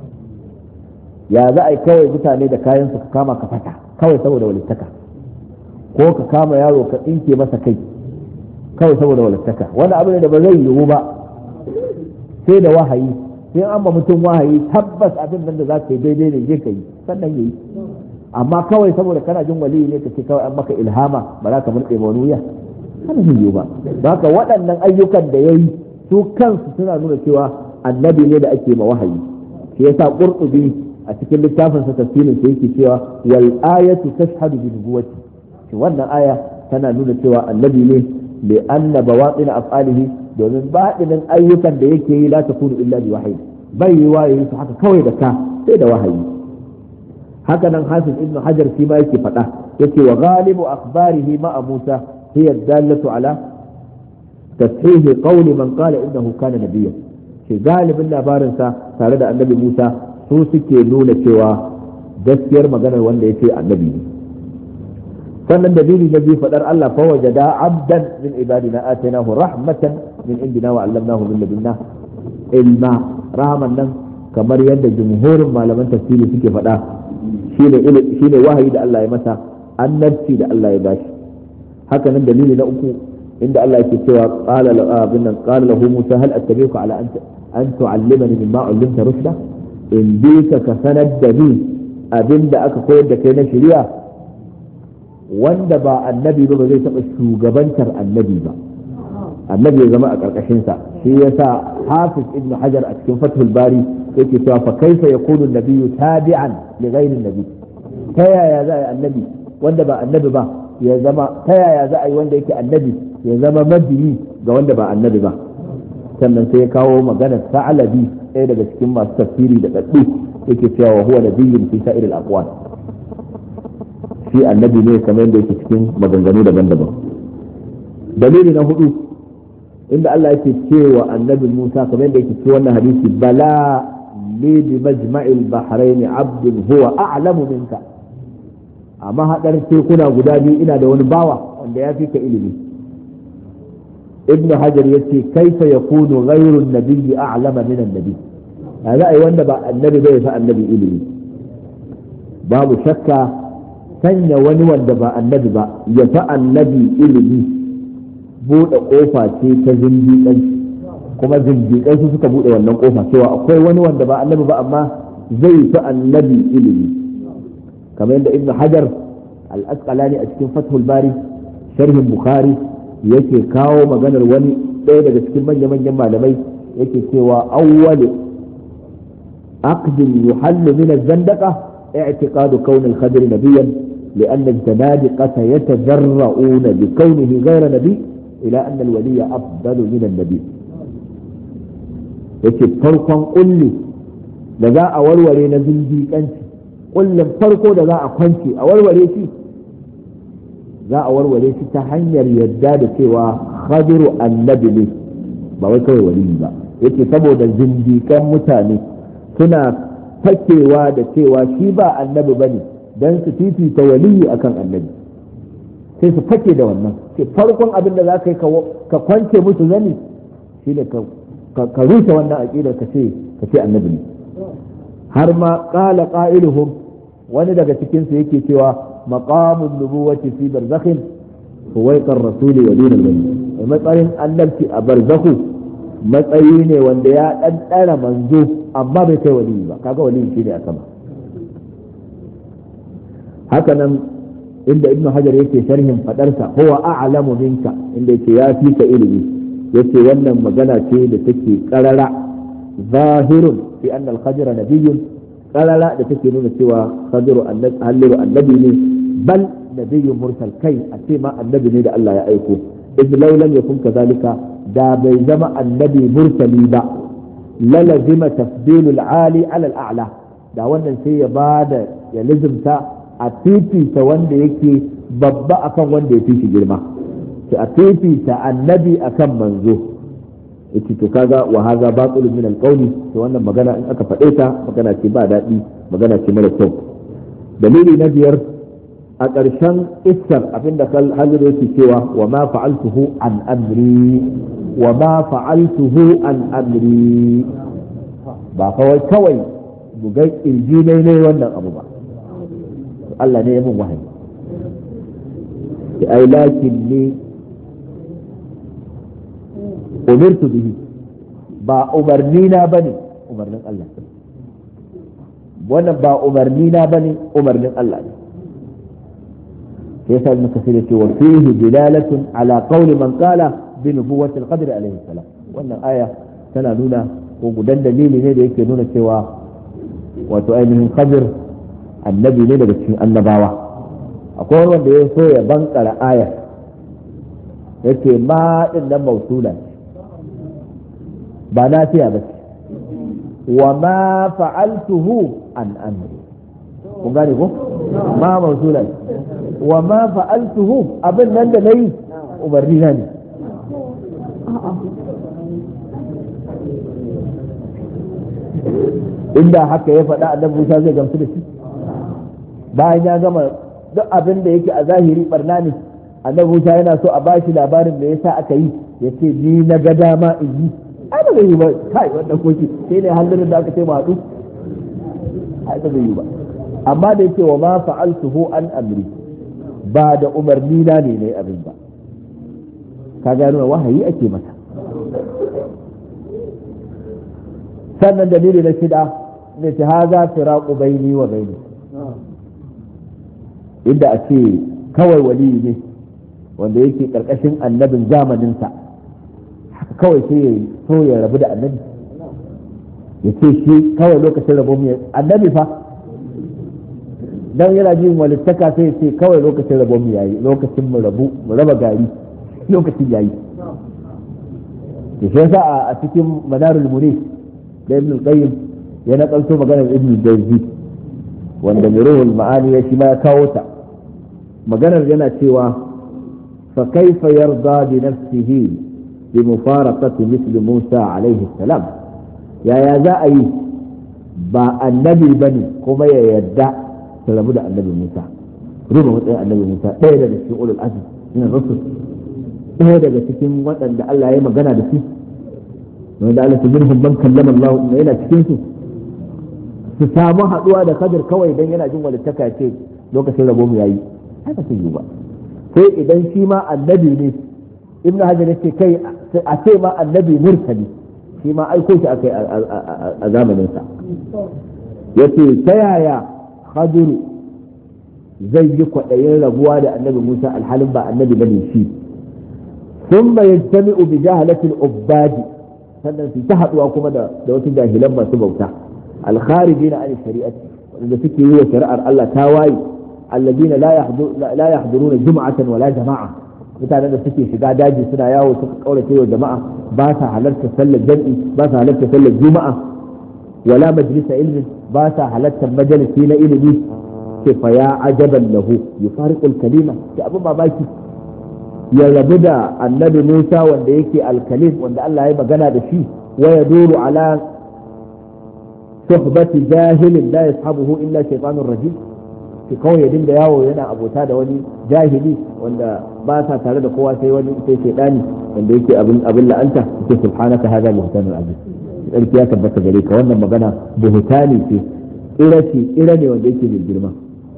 ya za a yi kawai mutane da kayan su ka kama ka fata kawai saboda walittaka, ko ka kama yaro ka tsinke masa kai kawai saboda walittaka? wani abu ne da ba zai yiwu ba sai da wahayi. sai an ba mutum wahayi tabbas abin nan da za ka yi daidai ne je ka yi sannan ya yi. amma kawai saboda kana jin wali ne ka ce kawai an maka ilhama ba za ka murɗe ma wani wuya, kana jin yiwu ba. haka waɗannan ayyukan da ya yi su kansu suna nuna cewa annabi ne da ake ma wahayi. shi yasa Qurtubi a cikin littafin sa tafsirin sa yake cewa wal ayatu tashhadu bi nubuwwati, shi wannan aya tana nuna cewa annabi ne li anna bawatin af'alihi, domin baɗinin ayyukan da yake yi la takunu illa bi wahyi, bai yi wahayi su haka kawai da ka sai da wahayi. haka nan Hafiz Ibn Hajar shi ma yake faɗa, yake wa ghalibu akhbarihi ma'a Musa hiya dallatu ala tashihi qawli man qala innahu kana nabiyyan. shi galibin labarin sa tare da annabi Musa su suke nuna cewa gaskiyar maganar wanda yace annabi ne. sannan dalili na biyu fadar Allah fa wajada abdan min ibadina atainahu rahmatan min indina wa 'allamnahu min ladunna ilma. rahman nan kamar yadda jumhurin malaman tafsiri suke fada shine shine wahayi da Allah ya masa, annabci da Allah ya bashi. haka nan dalili na uku inda Allah yake cewa qala la abinnan qala lahu Musa hal attabi'uka ala an an tu'allimani mimma 'allamta rushda. in bi ka ka sanar da ni abinda aka koyar da kai na shari'a, wanda ba annabi ba ba zai taɓa shugabantar annabi ba, annabi ya zama a ƙarƙashinsa. shi yasa hafiz ibn hajar a cikin fathul bari yake cewa fa kaifa yakunu nabiyyu tabi'an li ghayri nabi, ta yaya za a yi annabi wanda ba annabi ba ya zama, ta yaya za a yi wanda yake annabi ya zama mabiyi ga wanda ba annabi ba. sannan sai ya kawo maganar sa'alabi, ɗaya daga cikin masu tafsiri da ɗaɗɗu, yake cewa wa huwa nabiyyun fi sa'iril aqwal, shi annabi ne kamar yadda yake cikin maganganu daban-daban. dalili na hudu inda Allah yake cewa annabi Musa kamar yadda yake cikin wannan hadisi, bala li bi majma'il bahrain abdun huwa a'lamu minka, amma hadar tekuna guda biyu ina da wani bawa wanda ya fi ka ilimi. ibnu hajar yace kaifa yakunu ghayru an-nabiyyi a'lama min an-nabi, za a yi wanda ba annabi bai fa annabi ilimi. babu shakka sanya wani wanda ba annabi ba ya fa annabi ilimi buɗe ƙofa ce ta zindiƙanci, kuma zindiƙai su suka buɗe wannan ƙofa cewa akwai wani wanda ba annabi ba amma zai fi annabi ilimi. kamar yadda ibnu hajar al-asqalani a cikin fathul bari sharhin bukhari yake kawo maganar wani ɗaya daga cikin manya-manyan malamai, yake cewa awwal aqdin yuhallu min az-zandaqa i'tiqadu kawn al-khadr nabiyyan لأن الزنادقة يتجرؤون بكونه غير نبي إلى أن الولي أفضل من النبي. yace farkon kulli da za a warware na zindiƙanci, kullum farko da za a kwanci a warware shi, za a warware shi ta hanyar yadda da cewa khadiru annabi ne ba wai kawai waliyi ba. yace saboda zindiƙan mutane suna fakewa da cewa shi ba annabi bane dan su fifita waliyi akan annabi, sai su fake da wannan. ce farkon abin da za ka yi ka kwance musu zani shine ka ka rushe wannan aqidar ka ce ka ce annabi ne. har ma qala qailuhum, wani daga cikin su yake cewa maqamun nubuwati fi barzakhin huwaiqar rasuli wa dinul wali, matsayin annabci a barzakhu matsayi ne wanda ya dan dara manzo amma bai kai wali ba, kaga wali shine a sama. haka nan inda ibnu hajar yake sharhin fadarsa huwa a'lamu minka, inda yake ya fi ka ilimi, yace wannan magana ce da take qarara zahirun fi anna al-khadr nabiyyun, qarara da take nuna cewa khadru annabi annabi ne, bal nabiyyun mursal, kai a ce ma annabi ne da Allah ya aiko. idh law lam yakun kadhalika, da bai zama annabi mursali ba, la lazima tafdilul ali ala al-a'la, da wannan sai ya bada ya lazimta a fifita wanda yake babba akan wanda ya fi shi girma, sai a fifita annabi akan manzo. yace to kaga wa hadha batil min al-qawli, to wannan magana in aka faɗe ta magana ce ba daɗi, magana ce mara kyau. dalili na biyar a ƙarshen iskar abinda hajjar yake cewa wa ma fa'altuhu an amri, wa ma fa'altuhu an amri, ba kawai kawai bugai kirji ne ne wannan abu ba, Allah ne ya mun wahayi. ai lakin ni umirtu bihi, ba umarni na bane, umarnin Allah. wannan ba umarni na bane, umarnin Allah ne. sai yasa ibn kasir yace wa fihi dilalatun ala qawli man qala bi nubuwwati al-qadr alayhi salam. wannan aya tana nuna ko gudan dalili ne da yake nuna cewa wato ainihin qadr annabi ne daga cikin annabawa. akwai wanda ya so ya bankara aya yake ma din nan mausula ba nafiya ba ce, wa ma fa'altuhu an amri, kun gane ko ma mausula, wa ma fa'altuhu abin nan da nayi umarni na ne. inda haka ya faɗa annabi Musa zai gamsu da shi bayan ya gama duk abin da yake a zahiri barna ne. annabi Musa yana so a bashi labarin da yasa aka yi, yace ni na ga dama in yi, ai ba zai yi ba, kai wannan koki sai ne halin da aka ce mu haɗu, ai ba zai yi ba. amma da yake wa ma fa'altuhu an amri, ba da umarni na ne nayi abin ba, ka gano wahayi ake mata. sannan dalili na shida ne ta haza firaqu baini wa baini inda a ce kawai wali ne wanda yake karkashin annabin zamaninsa kawai sai ya so ya rabu da annabi ya ce shi kawai lokacin rabo mu annabi fa dan yana jin walittaka sai ya ce kawai lokacin rabo mu yayi lokacin mu rabu mu raba gari lokacin yayi to sai sa a cikin manarul munif da ibn al-qayyim ya nakalto maganar ibn al-jawzi wanda miruhul ma'ani ya shi ma ya kawo ta maganar yana cewa fa kaifa yarda bi nafsihi bi mufaraqati misli Musa alaihi salam yaya za a yi ba annabi bane kuma ya yarda ta rabu da annabi Musa ruba matsayin annabi Musa ɗaya daga cikin ulul azmi min rusul ɗaya daga cikin waɗanda Allah ya yi magana da su wanda Allah minhum man kallama Allah yana cikin su su samu haɗuwa da Khadir kawai dan yana jin walittaka ce lokacin rabo mu yayi haka sai ba sai idan shi ma annabi ne ibnu hajar yace kai a ce ma annabi murtali shi ma aiko shi akai a zamanin sa yace ta yaya Khadir zai yi kwaɗayin rabuwa da annabi Musa alhalin ba annabi bane shi ثم يجتمع بجهلة العباد sannan su ta haɗuwa kuma da wasu jahilan masu bauta alkharijina an shari'ati wanda suke yi wa shari'ar Allah ta waye alladina la yahduruna jum'atan wala jama'a mutanen da suke shiga daji suna yawo suka kaurace wa jama'a ba sa halarta sallar jam'i ba sa halarta sallar juma'a wala majlisa ilmin ba sa halarta majalisi na ilimi ce fa ya ajaban lahu yufariqul kalima ki abin mamaki ya rabu da annabi Musa wanda yake alkalim wanda Allah ya magana da shi wa ya duru ala suhbati jahilin la yashabuhu illa shaytanur rajim ki kawai ya dinga yawo yana abota da wani jahili wanda ba sa tare da kowa sai wani sai shaytani wanda yake abin abin la'anta sai subhanaka hadha buhtanul azim sarki ya tabbata gare ka wannan magana buhtani ce ira ce ira ne wanda yake mai girma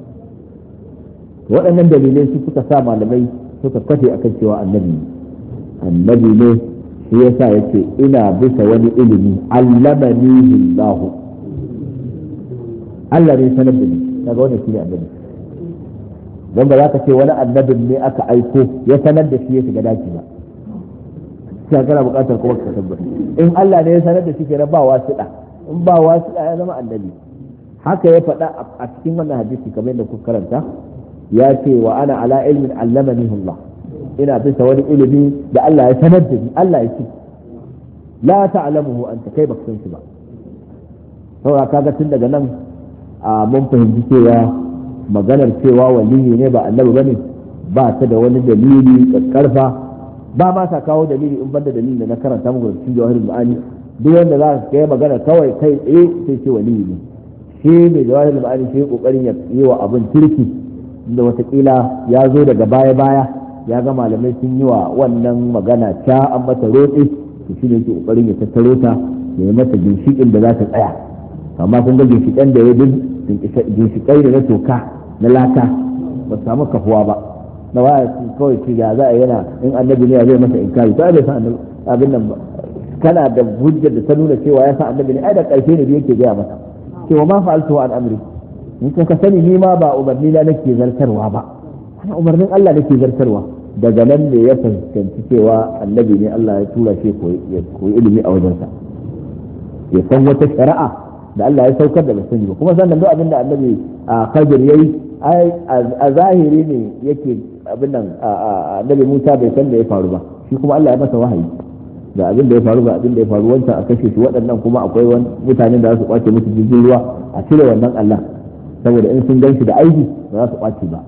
waɗannan dalilai su suka sa malamai suka kafe akan cewa annabi annabi ne shi yasa yace ina bisa wani ilimi allamani Allah Allah ne sanar da ni daga wannan shine annabi dan ba za ka ce wani annabin ne aka aiko ya sanar da shi ya shiga daki ba sai kana buƙatar kuma ka tabbata in Allah ne ya sanar da shi kenan ba wasiɗa in ba wasiɗa ya zama annabi haka ya faɗa a cikin wannan hadisi kamar yadda kuka karanta ya ce wa ana ala ilmin allamani Allah ina bisa wani ilimi da Allah ya sanar da ni Allah ya ce la ta'lamuhu anta kai baka san shi ba saboda kaga tun daga nan a mun fahimci cewa maganar cewa waliyi ne ba annabi bane ba ta da wani dalili karfa ba ma sa kawo dalili in banda dalili da na karanta muku da cikin jawahirul ma'ani duk wanda za ka kai magana kawai kai tsaye sai ce waliyi ne shi ne jawahirul ma'ani shi kokarin ya yi wa abin kirki da watakila ya zo daga baya-baya ya ga malamai sun yi wa wannan magana ta an mata rotse to shi ne ke kokarin ya tattaro ta ya yi mata ginshiƙin da za ta tsaya amma kun ga ginshiƙan da ya duk ginshiƙai da na toka na laka ba samu kafuwa ba na waya kawai ce ya za a yana in annabi ne ya zai masa inkari ta bai san abin nan ba kana da hujjar da ta nuna cewa ya san annabi ne ai da ƙarshe ne da yake gaya masa cewa ma fa'altu an amri in ka sani ni ma ba umarni na nake zartarwa ba ana umarnin Allah nake zartarwa daga nan ne ya fuskanci cewa annabi ne Allah ya tura shi ya koyi ilimi a wajensa ya san wata shari'a da Allah ya saukar da bai sani ba kuma sannan duk abin da annabi a Khadir yayi a zahiri ne yake abin nan annabi Musa bai san da ya faru ba shi kuma Allah ya masa wahayi da abin da ya faru ba abin da ya faru wancan a kashe shi waɗannan kuma akwai wani mutanen da za su kwace musu jirgin ruwa a cire wannan Allah saboda in sun gan shi da aiki ba za su kwace ba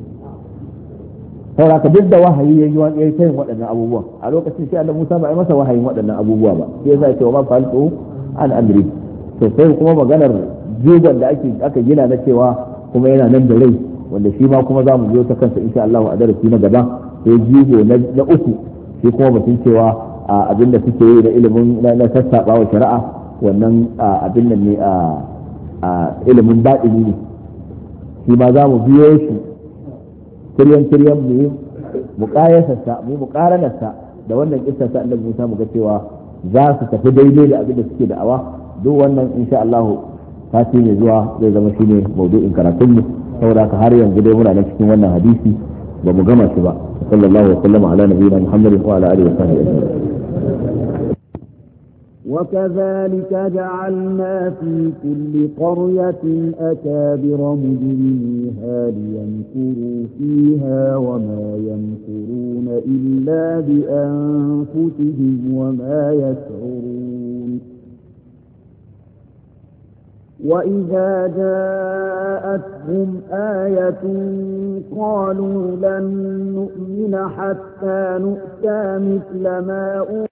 saboda ka duk da wahayi yayi wani yayi tayin waɗannan abubuwan a lokacin sai Allah Musa ba ya masa wahayin waɗannan abubuwa ba sai yasa ya ce wa ma faltu an amri to sai kuma maganar jigon da ake aka gina na cewa kuma yana nan da rai wanda shi ma kuma za mu biyo ta kansa insha Allah a darasi na gaba sai jigo na uku shi kuma batun cewa abin da suke yi na ilimin na sassaɓa wa shari'a wannan abin nan ne a ilimin baɗini ne shi ma za mu biyo shi kiryan kiryan mu yi muƙayasarsa mu yi muƙaranarsa da wannan kissa ta annabi Musa mu ga cewa za su tafi daidai da abin da suke da'awa duk wannan insha Allah sati mai zuwa zai zama shine maudu'in karatunmu saboda haka har yanzu dai muna nan cikin wannan hadisi ba mu gama shi ba sallallahu alaihi wa sallam ala nabiyina muhammadin wa ala alihi wa sahbihi ajma'in. وكذلك جعلنا في كل قرية أكابر مجرميها ليمكروا فيها وما يمكرون إلا بأنفسهم وما يشعرون. وإذا جاءتهم آية قالوا لن نؤمن حتى نؤتى مثل ما أوتي